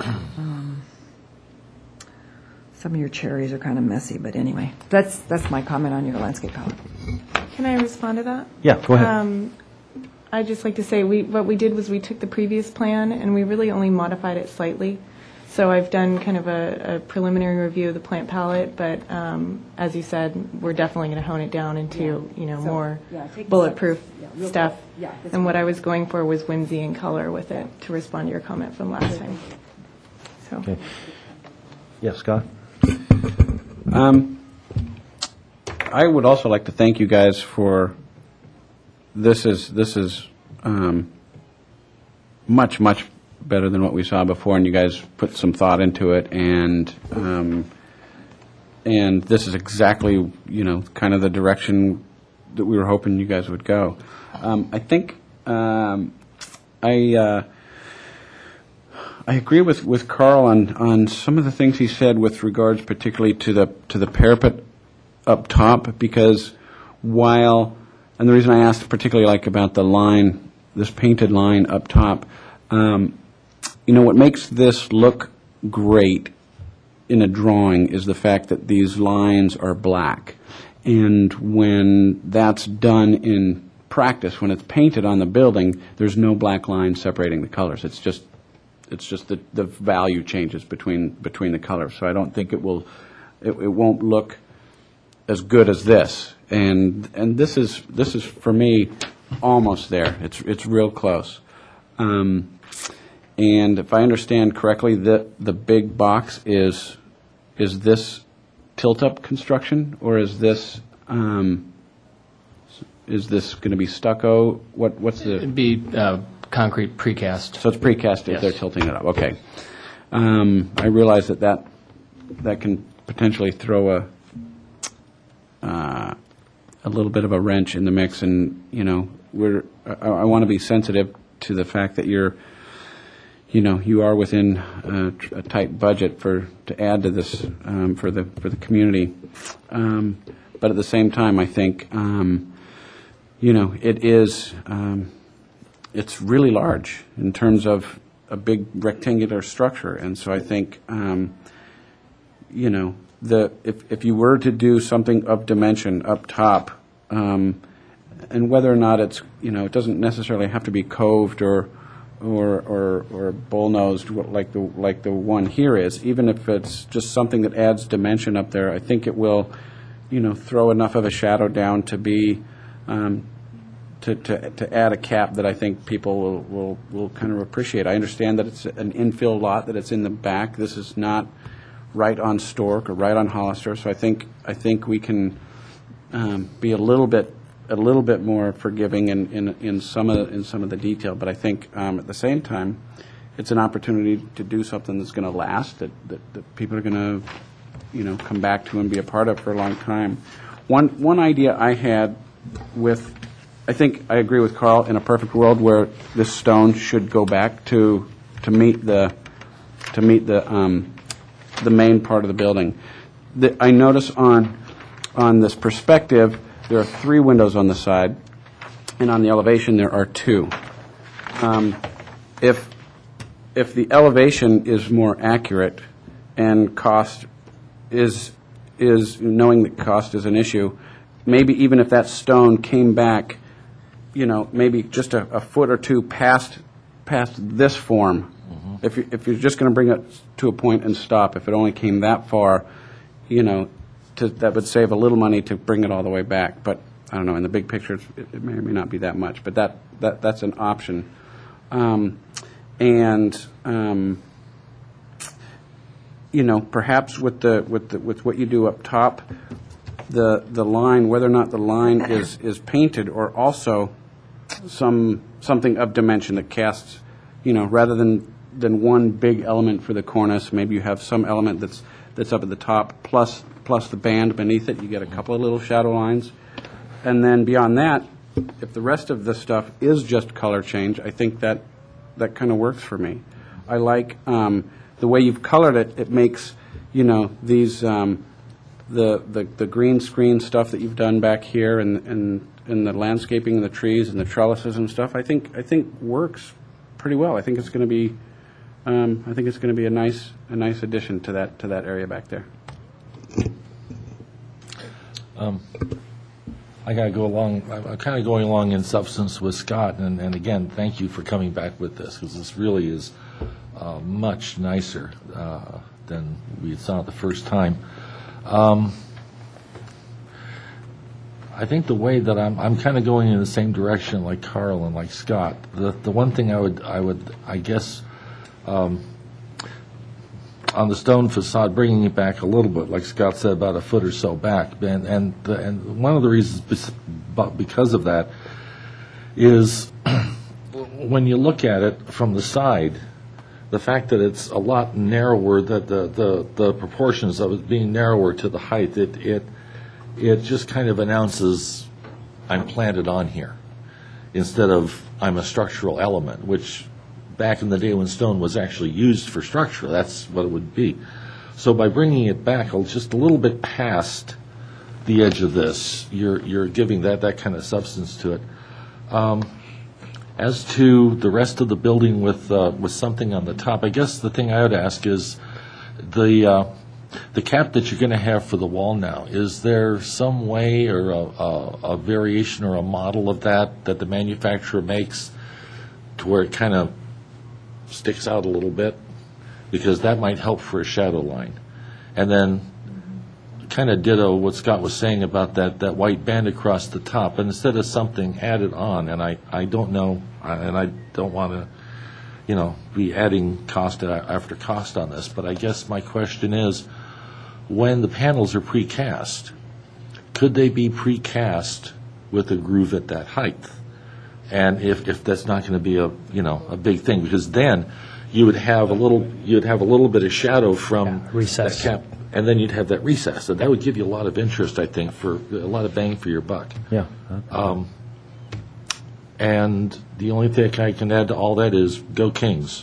Speaker 14: Some of your cherries are kind of messy, but anyway, that's my comment on your landscape palette.
Speaker 19: Can I respond to that?
Speaker 2: Yeah, go ahead.
Speaker 19: I'd just like to say what we did was we took the previous plan and we really only modified it slightly. So I've done kind of a preliminary review of the plant palette, but as you said, we're definitely going to hone it down into more bulletproof stuff. And what I was going for was whimsy and color with it, to respond to your comment from last time. So.
Speaker 2: Okay. Yes, Scott?
Speaker 5: I would also like to thank you guys for, this is much, much better than what we saw before, and you guys put some thought into it, and this is exactly, kind of the direction that we were hoping you guys would go. I think I agree with Carl on some of the things he said with regards particularly to the parapet up top, because and the reason I asked particularly about the line, this painted line up top, what makes this look great in a drawing is the fact that these lines are black. And when that's done in practice, when it's painted on the building, there's no black line separating the colors. It's just the value changes between the colors. So I don't think it won't look as good as this. And this is for me almost there. It's real close. And if I understand correctly, the big box is this tilt-up construction, or is this going to be stucco? What's the?
Speaker 20: It'd be concrete precast.
Speaker 5: So it's precast if they're tilting it up. Okay. I realize that can potentially throw a little bit of a wrench in the mix, and I want to be sensitive to the fact that you are within a tight budget to add to this for the community, but at the same time, I think it is it's really large in terms of a big rectangular structure, and so I think if you were to do something of dimension up top, and whether or not it's it doesn't necessarily have to be coved or bull-nosed like the one here is. Even if it's just something that adds dimension up there, I think it will, throw enough of a shadow down to be to add a cap that I think people will kind of appreciate. I understand that it's an infill lot, that it's in the back. This is not right on Stork or right on Hollister, so I think we can be a little bit more forgiving in some of the detail, but I think at the same time, it's an opportunity to do something that's going to last, that people are going to, come back to and be a part of for a long time. One idea I had I think I agree with Carl, in a perfect world where this stone should go back to meet the main part of the building. I notice on this perspective, there are 3 windows on the side, and on the elevation there are 2. If the elevation is more accurate, and cost is knowing that cost is an issue, maybe even if that stone came back, maybe just a foot or 2 past this form. Mm-hmm. If you're just going to bring it to a point and stop, if it only came that far, that would save a little money to bring it all the way back. But I don't know, in the big picture, it may or may not be that much. But that's an option. Perhaps with what you do up top, the line, whether or not the line is painted, or also something of dimension that casts, rather than one big element for the cornice, maybe you have some element that's up at the top plus the band beneath it. You get a couple of little shadow lines, and then beyond that, if the rest of the stuff is just color change, I think that kind of works for me. I like the way you've colored it. It makes these the green screen stuff that you've done back here, and the landscaping and the trees and the trellises and stuff. I think works pretty well. I think it's going to be a nice addition to that area back there.
Speaker 9: I got to go along. I'm kind of going along in substance with Scott, and again, thank you for coming back with this, because this really is much nicer than we saw it the first time. I think the way that I'm kind of going in the same direction like Carl and like Scott. The one thing I guess on the stone facade, bringing it back a little bit, like Scott said, about a foot or so back, and one of the reasons because of that is when you look at it from the side, the fact that it's a lot narrower, that the proportions of it being narrower to the height, it just kind of announces I'm planted on here instead of I'm a structural element, which back in the day when stone was actually used for structure, that's what it would be. So by bringing it back just a little bit past the edge of this, you're giving that kind of substance to it. As to the rest of the building with something on the top, I guess the thing I would ask is the cap that you're going to have for the wall now, is there some way or a variation or a model of that the manufacturer makes to where it kind of sticks out a little bit? Because that might help for a shadow line. And then kind of ditto what Scott was saying about that white band across the top, and instead of something added on, and I don't know, and I don't want to be adding cost after cost on this, but I guess my question is, when the panels are precast, could they be precast with a groove at that height? And if that's not going to be a big thing, because then you would have a little bit of shadow from
Speaker 18: recess.
Speaker 9: That cap, and then you'd have that recess, and that would give you a lot of interest, I think, for a lot of bang for your buck.
Speaker 2: Yeah.
Speaker 9: And the only thing I can add to all that is go Kings.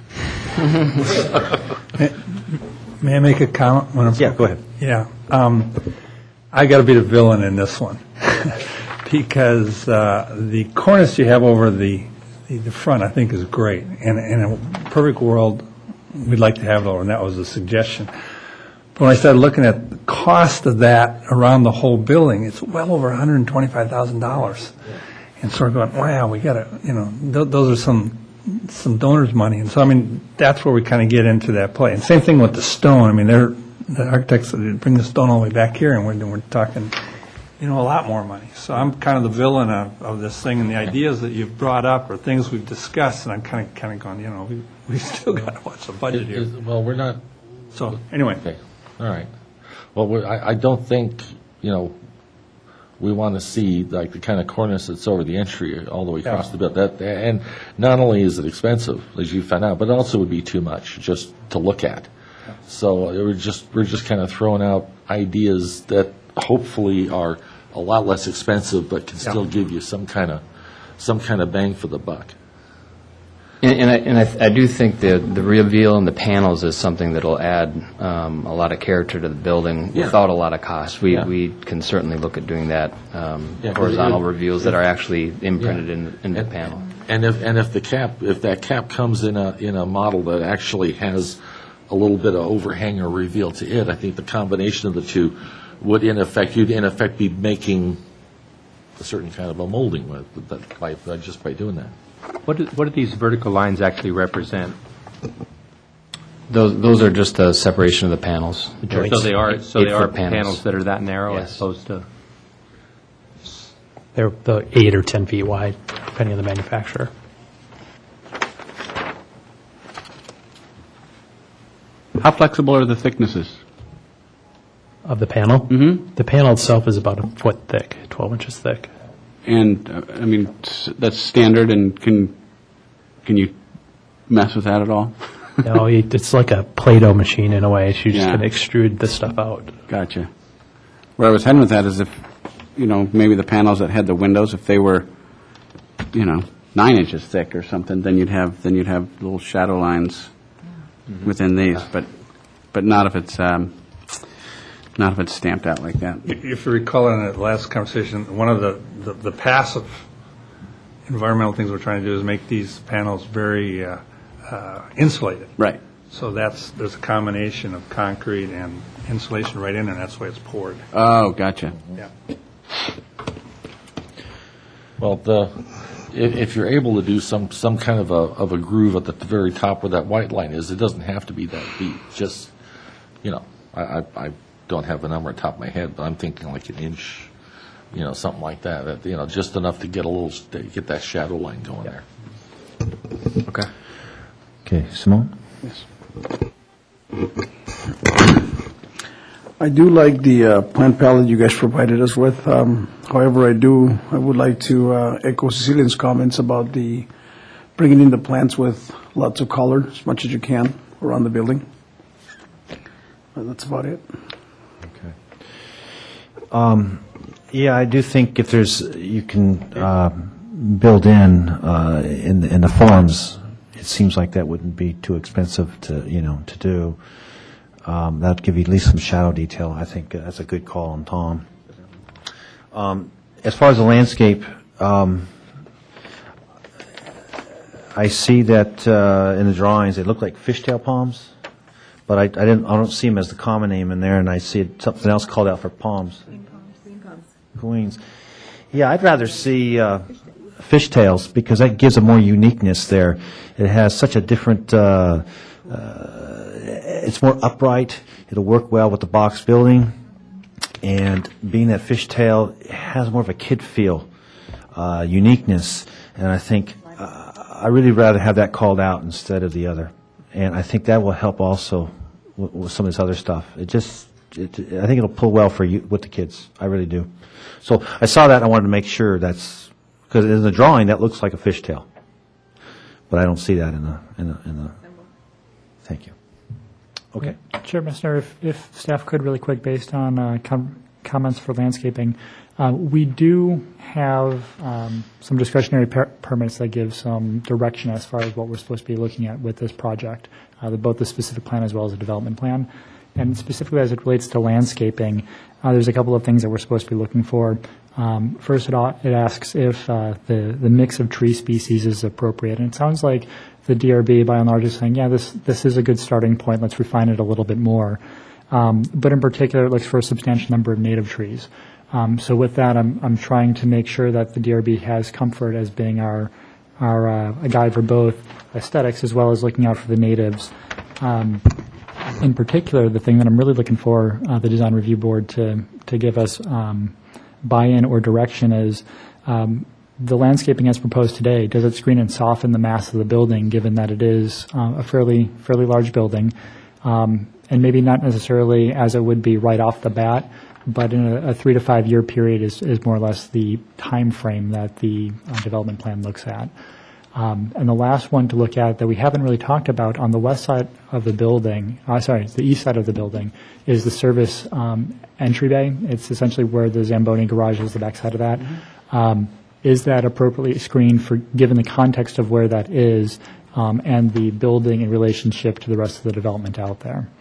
Speaker 12: May I make a comment?
Speaker 2: Yeah, go ahead.
Speaker 12: Yeah. I got to be the villain in this one because the cornice you have over the front, I think, is great. And in a perfect world, we'd like to have it over, and that was a suggestion. But when I started looking at the cost of that around the whole building, it's well over $125,000. And so we're going, wow, we got to, those are some donors' money. And so, that's where we kind of get into that play. And same thing with the stone. The architects bring the stone all the way back here, and we're talking, a lot more money. So I'm kind of the villain of this thing, and the ideas that you've brought up are things we've discussed, and I'm kind of going, we still got to watch the budget here.
Speaker 9: Well, we're not.
Speaker 12: So anyway.
Speaker 9: Okay. All right. Well, I don't think, we want to see like the kind of cornice that's over the entry all the way across the building. And not only is it expensive, as you found out, but it also would be too much just to look at. So we're just kind of throwing out ideas that hopefully are a lot less expensive, but can still give you some kind of bang for the buck.
Speaker 20: And I do think the reveal and the panels is something that will add a lot of character to the building without a lot of cost. We can certainly look at doing that, horizontal reveals that are actually imprinted in the panel.
Speaker 9: And if that cap comes in a model that actually has a little bit of overhang or reveal to it, I think the combination of the two would you'd in effect be making a certain kind of a molding just by doing that.
Speaker 8: What do these vertical lines actually represent?
Speaker 20: Those are just a separation of the panels.
Speaker 8: So they are
Speaker 20: panels.
Speaker 8: Panels that are that narrow
Speaker 20: Yes.
Speaker 8: as opposed to.
Speaker 18: They're 8 or 10 feet wide, depending on the manufacturer.
Speaker 5: How flexible are the thicknesses?
Speaker 18: Of the panel?
Speaker 5: Mm-hmm.
Speaker 18: The panel itself is about a foot thick, 12 inches thick.
Speaker 5: And that's standard. And can you mess with that at all?
Speaker 18: No, it's like a Play-Doh machine in a way. You just
Speaker 5: Yeah.
Speaker 18: can extrude the stuff out.
Speaker 5: Gotcha. Where I was heading with that is if maybe the panels that had the windows, if they were 9 inches thick or something, then you'd have little shadow lines within these, but not if it's stamped out like that.
Speaker 12: If you recall in the last conversation, one of the passive environmental things we're trying to do is make these panels very insulated.
Speaker 5: Right.
Speaker 12: So there's a combination of concrete and insulation right in there, and that's why it's poured.
Speaker 5: Oh, gotcha.
Speaker 12: Yeah.
Speaker 9: Well, if you're able to do some kind of a groove at the very top where that white line is, it doesn't have to be that deep. Just, I don't have a number on top of my head, but I'm thinking like an inch, something like that. Just enough to get that shadow line going there.
Speaker 20: Okay.
Speaker 2: Okay, Simone?
Speaker 6: Yes. I do like the plant palette you guys provided us with. However, I would like to echo Cecilia's comments about bringing in the plants with lots of color as much as you can around the building. That's about it.
Speaker 2: Okay. Yeah, I do think if you can build in the forms, it seems like that wouldn't be too expensive to do. That'd give you at least some shadow detail. I think that's a good call on Tom. As far as the landscape, I see that in the drawings they look like fishtail palms, but I don't see them as the common name in there, and I see something else called out for palms. Queens. Yeah, I'd rather see fishtails because that gives a more uniqueness there. It has such a different. It's more upright. It'll work well with the box building, and being that fishtail, it has more of a kid feel, uniqueness, and I think I really rather have that called out instead of the other, and I think that will help also with some of this other stuff. I think it'll pull well for you with the kids. I really do. So I saw that, and I wanted to make sure because in the drawing that looks like a fishtail, but I don't see that in the. Thank you. Okay.
Speaker 7: Chair Messner, if staff could really quick, based on comments for landscaping, we do have some discretionary permits that give some direction as far as what we're supposed to be looking at with this project, both the specific plan as well as the development plan. And specifically as it relates to landscaping, there's a couple of things that we're supposed to be looking for. First, it asks if the mix of tree species is appropriate. And it sounds like the DRB, by and large, is saying, yeah, this is a good starting point. Let's refine it a little bit more. But in particular, it looks for a substantial number of native trees. So with that, I'm trying to make sure that the DRB has comfort as being our a guide for both aesthetics as well as looking out for the natives. In particular, the thing that I'm really looking for the Design Review Board to give us buy-in or direction is the landscaping as proposed today. Does it screen and soften the mass of the building, given that it is a fairly large building, and maybe not necessarily as it would be right off the bat, but in a 3 to 5 year period is more or less the time frame that the development plan looks at. And the last one to look at that we haven't really talked about on the west side of the building, the east side of the building, is the service entry bay. It's essentially where the Zamboni garage is, the back side of that. Mm-hmm. Is that appropriately screened given the context of where that is and the building in relationship to the rest of the development out there?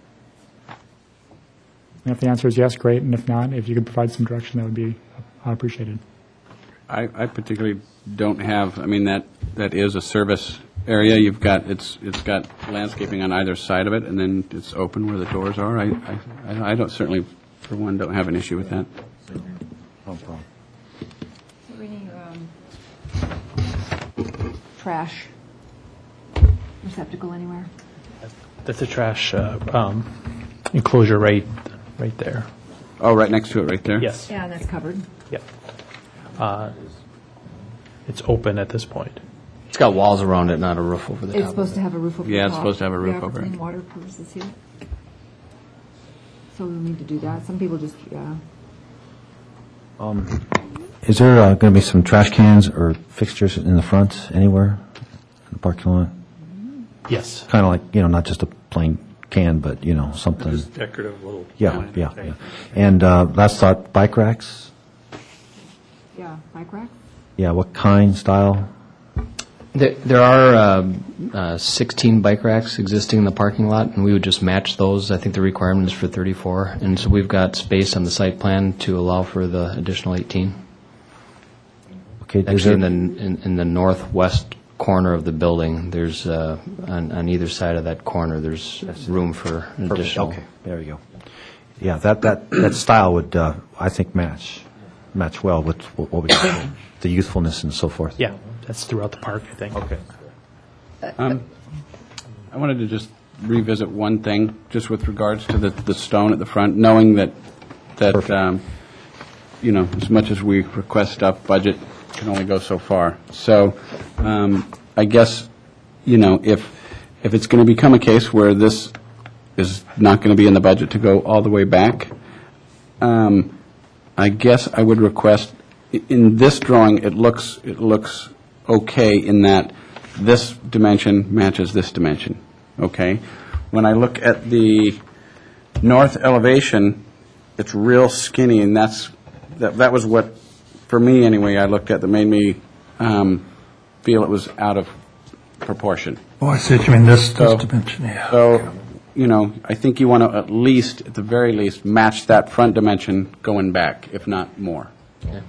Speaker 7: And if the answer is yes, great. And if not, if you could provide some direction, that would be appreciated.
Speaker 5: I particularly don't have. I mean, that is a service area. It's got landscaping on either side of it, and then it's open where the doors are. I don't certainly, for one, don't have an issue with that.
Speaker 2: No problem.
Speaker 14: Trash receptacle anywhere?
Speaker 18: That's a trash enclosure right there.
Speaker 5: Oh, right next to it, right there?
Speaker 18: Yes.
Speaker 14: Yeah, that's covered.
Speaker 18: Yep. It's open at this point.
Speaker 20: It's got walls around it, not a roof over the top.
Speaker 14: It's supposed to have a roof over the top.
Speaker 5: Yeah, it's supposed to have a roof over it.
Speaker 14: Clean water purposes here. So we'll need to do that. Some people just, yeah.
Speaker 2: Is there going to be some trash cans or fixtures in the front anywhere in the parking lot?
Speaker 18: Yes.
Speaker 2: Kind of like, not just a plain can, but, something.
Speaker 17: Just decorative little.
Speaker 2: Yeah. And last thought, bike racks?
Speaker 14: Yeah, bike rack?
Speaker 2: Yeah, what kind, style?
Speaker 20: There are 16 bike racks existing in the parking lot, and we would just match those. I think the requirement is for 34, and so we've got space on the site plan to allow for the additional 18.
Speaker 2: Okay.
Speaker 20: Actually, in the northwest corner of the building, there's on either side of that corner, there's room for additional.
Speaker 2: Okay, there you go. Yeah, that style would, I think, match. match well with what we the youthfulness and so forth.
Speaker 18: Yeah, that's throughout the park, I think.
Speaker 9: Okay.
Speaker 5: I wanted to just revisit one thing, just with regards to the stone at the front, knowing that you know, as much as we request stuff, budget can only go so far. So I guess, you know, if it's going to become a case where this is not going to be in the budget to go all the way back, I guess I would request, in this drawing, it looks okay in that this dimension matches this dimension, okay? When I look at the north elevation, it's real skinny, and that was what, for me anyway, I looked at that made me feel it was out of proportion.
Speaker 4: Oh, I see what you mean, this dimension, yeah.
Speaker 5: So, you know, I think you want to at least, at the very least, match that front dimension going back, if not more.
Speaker 9: Okay.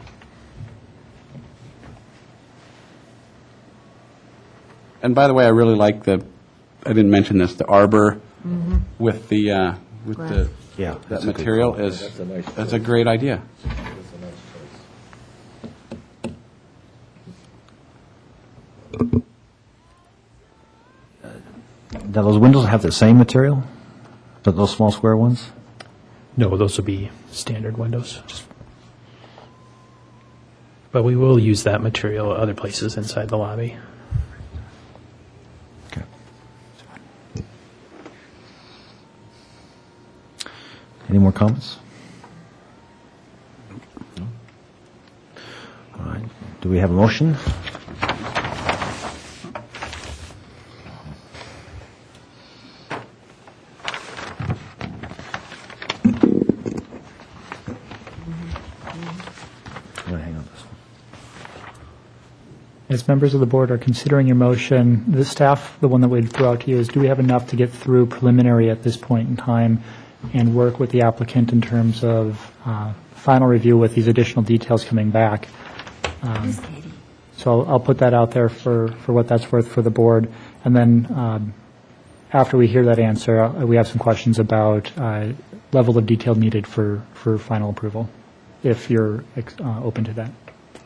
Speaker 5: And by the way, I really like I didn't mention this, the arbor with the that material that's a great idea.
Speaker 2: Now, those windows have the same material? Those small square ones?
Speaker 18: No, those will be standard windows. But we will use that material at other places inside the lobby.
Speaker 2: Okay. Any more comments? All right. Do we have a motion?
Speaker 7: As members of the board are considering your motion, the staff, the one that we'd throw out to you is, do we have enough to get through preliminary at this point in time and work with the applicant in terms of final review with these additional details coming back? So I'll put that out there for what that's worth for the board. And then after we hear that answer, we have some questions about level of detail needed for final approval, if you're open to that.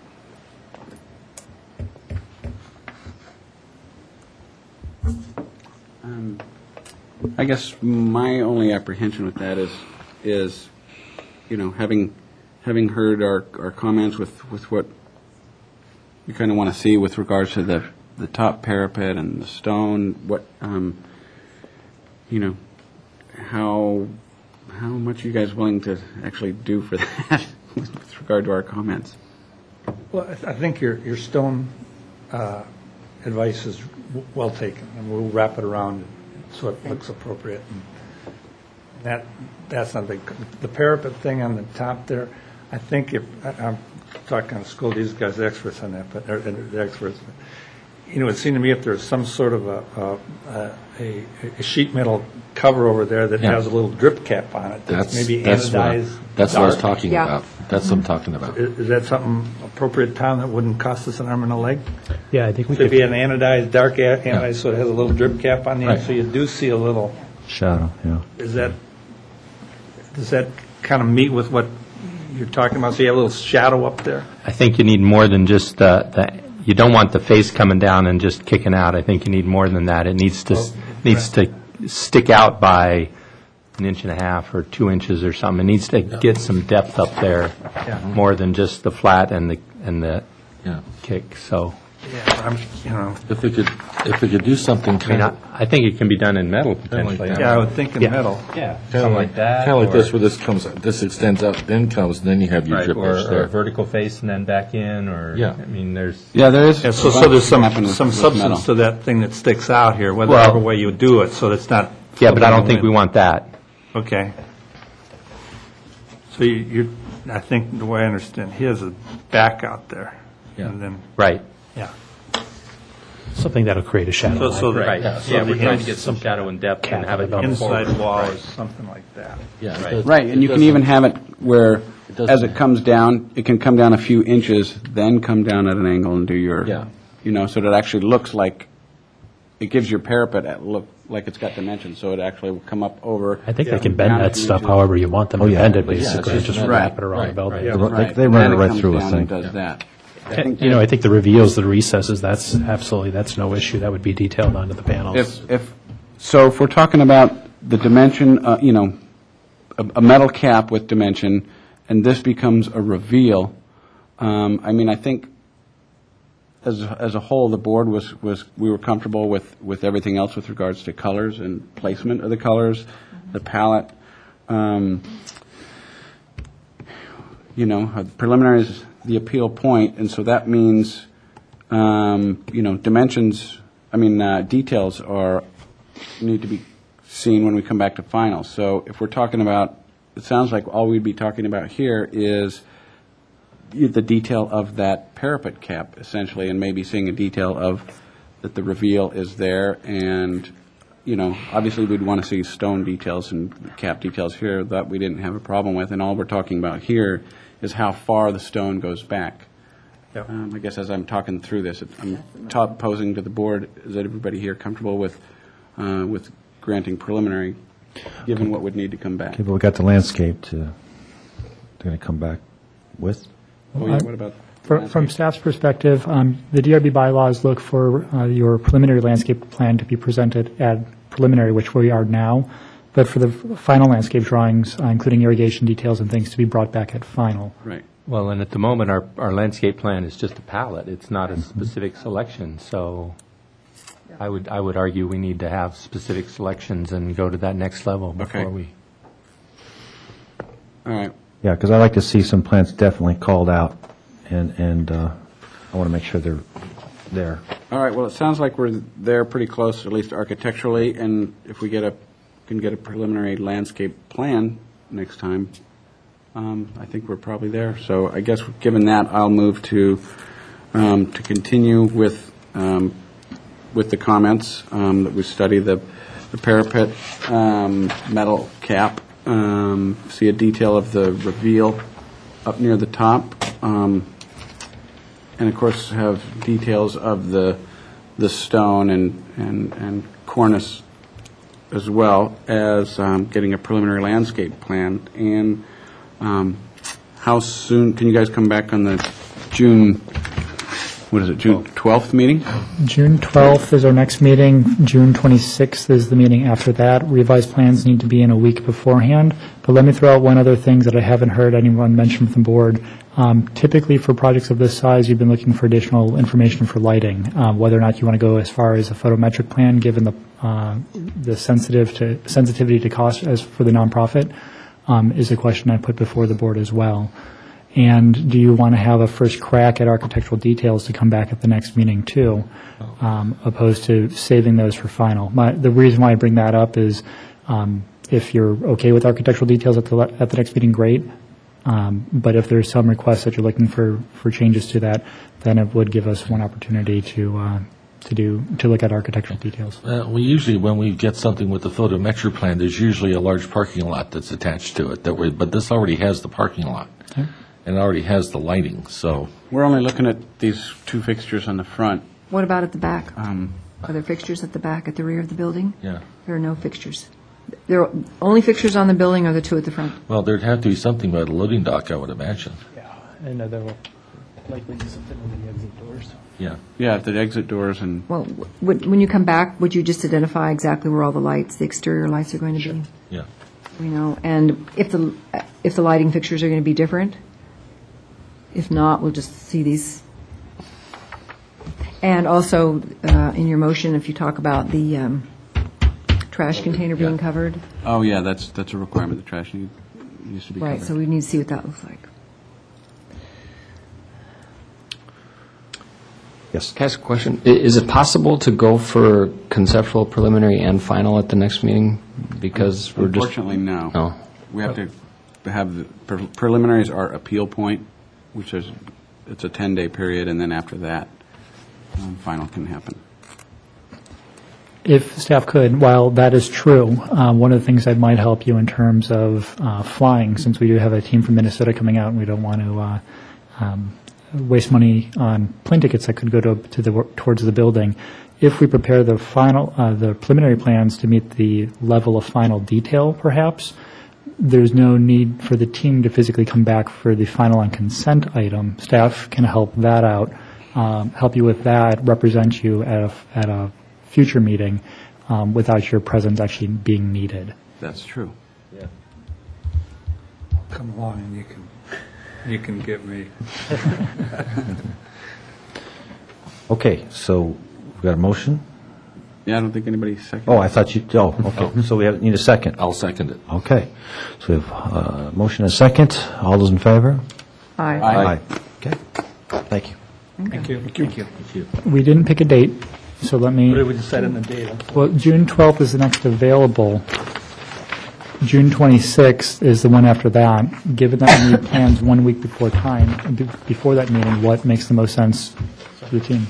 Speaker 5: I guess my only apprehension with that is, you know, having heard our comments with what you kind of want to see with regards to the top parapet and the stone, what you know, how much are you guys willing to actually do for that with regard to our comments?
Speaker 12: Well, I think your stone advice is well taken, and we'll wrap it around so it looks appropriate. And that's not big. The parapet thing on the top there, I think I'm talking to school, these guys are experts on that, but they're the experts. You know, it seemed to me if there's some sort of a sheet metal cover over there that has a little drip cap on it, that's maybe anodized.
Speaker 9: That's what I was talking about. That's what I'm talking about.
Speaker 12: Is that something appropriate, Tom, that wouldn't cost us an arm and a leg?
Speaker 18: Yeah, I think we
Speaker 12: could
Speaker 18: could
Speaker 12: be an anodized, dark anodized, so it has a little drip cap on the end, so you do see a little
Speaker 2: shadow. Yeah.
Speaker 12: Does that kind of meet with what you're talking about? So you have a little shadow up there.
Speaker 8: I think you need more than just you don't want the face coming down and just kicking out. I think you need more than that. It needs to stick out by an inch and a half or 2 inches or something. It needs to get some depth up there, more than just the flat and the kick. So,
Speaker 9: if we could do something kind of,
Speaker 8: I think it can be done in metal potentially.
Speaker 12: Yeah, I would think in metal.
Speaker 8: Yeah, something like that.
Speaker 9: Kind of like this, where this extends out, then comes, and then you have your drippers there.
Speaker 8: Or a vertical face and then back in, or I mean, there is.
Speaker 12: So there's some substance to that thing that sticks out here, whatever way you do it, so it's not.
Speaker 8: Yeah, but I don't think we want that.
Speaker 12: Okay. So I think the way I understand, he has a back out there.
Speaker 9: Yeah.
Speaker 12: And then.
Speaker 8: Right.
Speaker 12: Yeah.
Speaker 18: Something that'll create a shadow.
Speaker 8: Right. Yeah, we're trying to get some shadow and depth and have it
Speaker 12: inside wall or something like that.
Speaker 9: Yeah.
Speaker 5: Right, and you can even have it where, as it comes down, it can come down a few inches, then come down at an angle and do your, you know, so that it actually looks like it gives your parapet a look like it's got dimensions, so it actually will come up over.
Speaker 18: I think they can bend
Speaker 5: down
Speaker 18: that
Speaker 5: if you
Speaker 18: stuff
Speaker 5: need to.
Speaker 18: however you want them
Speaker 2: Oh,
Speaker 18: to
Speaker 2: yeah.
Speaker 18: bend it,
Speaker 9: But yeah, it's
Speaker 18: basically,
Speaker 9: just
Speaker 18: just
Speaker 9: right,
Speaker 18: wrap it around
Speaker 9: right,
Speaker 18: the building.
Speaker 9: right.
Speaker 5: Right.
Speaker 2: They
Speaker 5: And
Speaker 2: run
Speaker 5: then
Speaker 2: it right
Speaker 5: comes
Speaker 2: through, I
Speaker 5: down and
Speaker 2: think.
Speaker 5: does that. I think
Speaker 18: You know, I think the reveals, the recesses, that's absolutely, that's no issue. That would be detailed onto the panels.
Speaker 5: If we're talking about the dimension, a metal cap with dimension, and this becomes a reveal, I think as a whole, the board we were comfortable with everything else with regards to colors and placement of the colors, the palette. Preliminary is the appeal point, and so that means, dimensions, details need to be seen when we come back to final. So if we're talking about, it sounds like all we'd be talking about here is the detail of that parapet cap, essentially, and maybe seeing a detail of that the reveal is there, and, obviously we'd want to see stone details and cap details here that we didn't have a problem with, and all we're talking about here is how far the stone goes back.
Speaker 18: Yep.
Speaker 5: I guess as I'm talking through this, I'm posing to the board, is everybody here comfortable with granting preliminary, given what would need to come back?
Speaker 2: Okay, but we got the landscape they're going to come back with.
Speaker 5: Oh, yeah, what about?
Speaker 7: From staff's perspective, the DRB bylaws look for your preliminary landscape plan to be presented at preliminary, which we are now, but for the final landscape drawings, including irrigation details and things, to be brought back at final.
Speaker 5: Right.
Speaker 8: Well, and at the moment, our landscape plan is just a palette. It's not a specific selection, so I would argue we need to have specific selections and go to that next level before we.
Speaker 5: All right.
Speaker 2: Yeah, because I like to see some plants definitely called out, and I want to make sure they're there.
Speaker 5: All right, well, it sounds like we're there pretty close, at least architecturally, and if we can get a preliminary landscape plan next time, I think we're probably there. So I guess, given that, I'll move to continue with the comments, that we study the parapet, metal cap, see a detail of the reveal up near the top, and of course have details of the stone and cornice, as well as getting a preliminary landscape plan. And how soon can you guys come back on the June 12th meeting?
Speaker 7: June 12th is our next meeting. June 26th is the meeting after that. Revised plans need to be in a week beforehand. But let me throw out one other thing that I haven't heard anyone mention from the board. Typically, for projects of this size, you've been looking for additional information for lighting. Whether or not you want to go as far as a photometric plan, given the sensitivity to cost as for the nonprofit, is a question I put before the board as well. And do you want to have a first crack at architectural details to come back at the next meeting too, opposed to saving those for final? The reason why I bring that up is if you're okay with architectural details at the next meeting, great. But if there's some requests that you're looking for changes to that, then it would give us one opportunity to look at architectural details.
Speaker 9: We usually, when we get something with the photometric plan, there's usually a large parking lot that's attached to it. But this already has the parking lot.
Speaker 7: Okay.
Speaker 9: And it already has the lighting, so.
Speaker 5: We're only looking at these two fixtures on the front.
Speaker 14: What about at the back? Are there fixtures at the back, at the rear of the building?
Speaker 9: Yeah.
Speaker 14: There are no fixtures. There are only fixtures on the building are the two at the front.
Speaker 9: Well, there'd have to be something about a loading dock, I would imagine.
Speaker 18: Yeah, and there will likely be something with the exit doors.
Speaker 9: Yeah.
Speaker 5: Yeah, the exit doors and.
Speaker 14: Well, when you come back, would you just identify exactly where all the lights, the exterior lights are going to be?
Speaker 9: Yeah.
Speaker 14: And if the lighting fixtures are going to be different? If not, we'll just see these. And also, in your motion, if you talk about the trash container being covered.
Speaker 5: Oh, yeah, that's a requirement. The trash needs to be covered.
Speaker 14: Right, so we need to see what that looks like.
Speaker 2: Yes.
Speaker 20: Can I ask a question? Is it possible to go for conceptual, preliminary, and final at the next meeting? Because we're just...
Speaker 5: Unfortunately, no.
Speaker 20: No.
Speaker 5: We have to have, the preliminaries are appeal point, which is, it's a 10-day period, and then after that, final can happen.
Speaker 7: If staff could, while that is true, one of the things that might help you in terms of flying, since we do have a team from Minnesota coming out and we don't want to waste money on plane tickets that could go towards the building, if we prepare the final, the preliminary plans to meet the level of final detail, perhaps, there's no need for the team to physically come back for the final on consent item. Staff can help that out, help you with that, represent you at a future meeting without your presence actually being needed.
Speaker 5: That's true.
Speaker 9: Yeah.
Speaker 15: Come along and you can get me.
Speaker 2: Okay, so we've got a motion?
Speaker 5: Yeah, I don't think anybody seconded.
Speaker 2: Oh, I thought you, okay. So we need a second.
Speaker 9: I'll second it.
Speaker 2: Okay. So we have a motion and a second. All those in favor?
Speaker 14: Aye.
Speaker 2: Aye. Okay. Thank you.
Speaker 15: Thank you.
Speaker 9: Thank you.
Speaker 7: We didn't pick a date, so let me.
Speaker 15: What did we decide on the date?
Speaker 7: Well, June 12th is the next available. June 26th is the one after that. Given that we need plans 1 week before before that meeting, what makes the most sense to the team?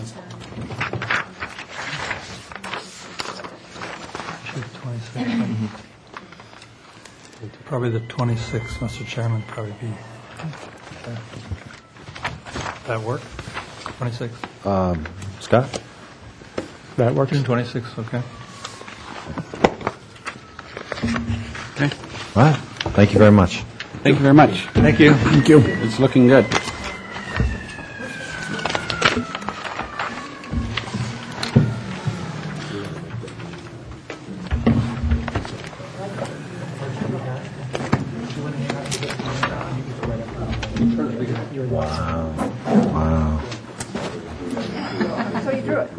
Speaker 17: Probably the 26th, Mr. Chairman, probably be. That work? 26th?
Speaker 2: Scott?
Speaker 7: That works?
Speaker 17: June 26th, okay.
Speaker 5: Okay.
Speaker 2: All right. Thank you very much.
Speaker 5: Thank you very much.
Speaker 6: Thank you. Thank you.
Speaker 5: It's looking good.
Speaker 2: Wow.
Speaker 14: So you drew it.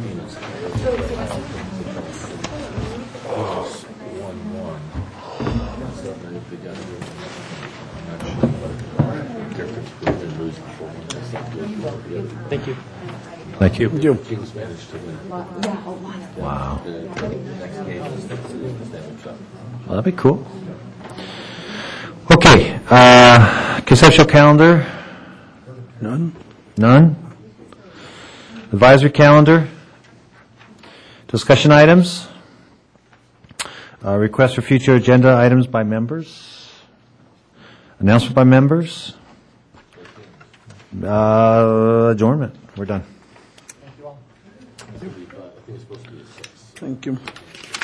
Speaker 18: Thank you.
Speaker 2: Thank you.
Speaker 6: Thank you.
Speaker 2: Wow. Well, that'd be cool. Okay. Conceptual calendar?
Speaker 6: None?
Speaker 2: None? Advisory calendar? Discussion items? Requests for future agenda items by members? Announcement by members? Adjournment. We're done.
Speaker 6: Thank you.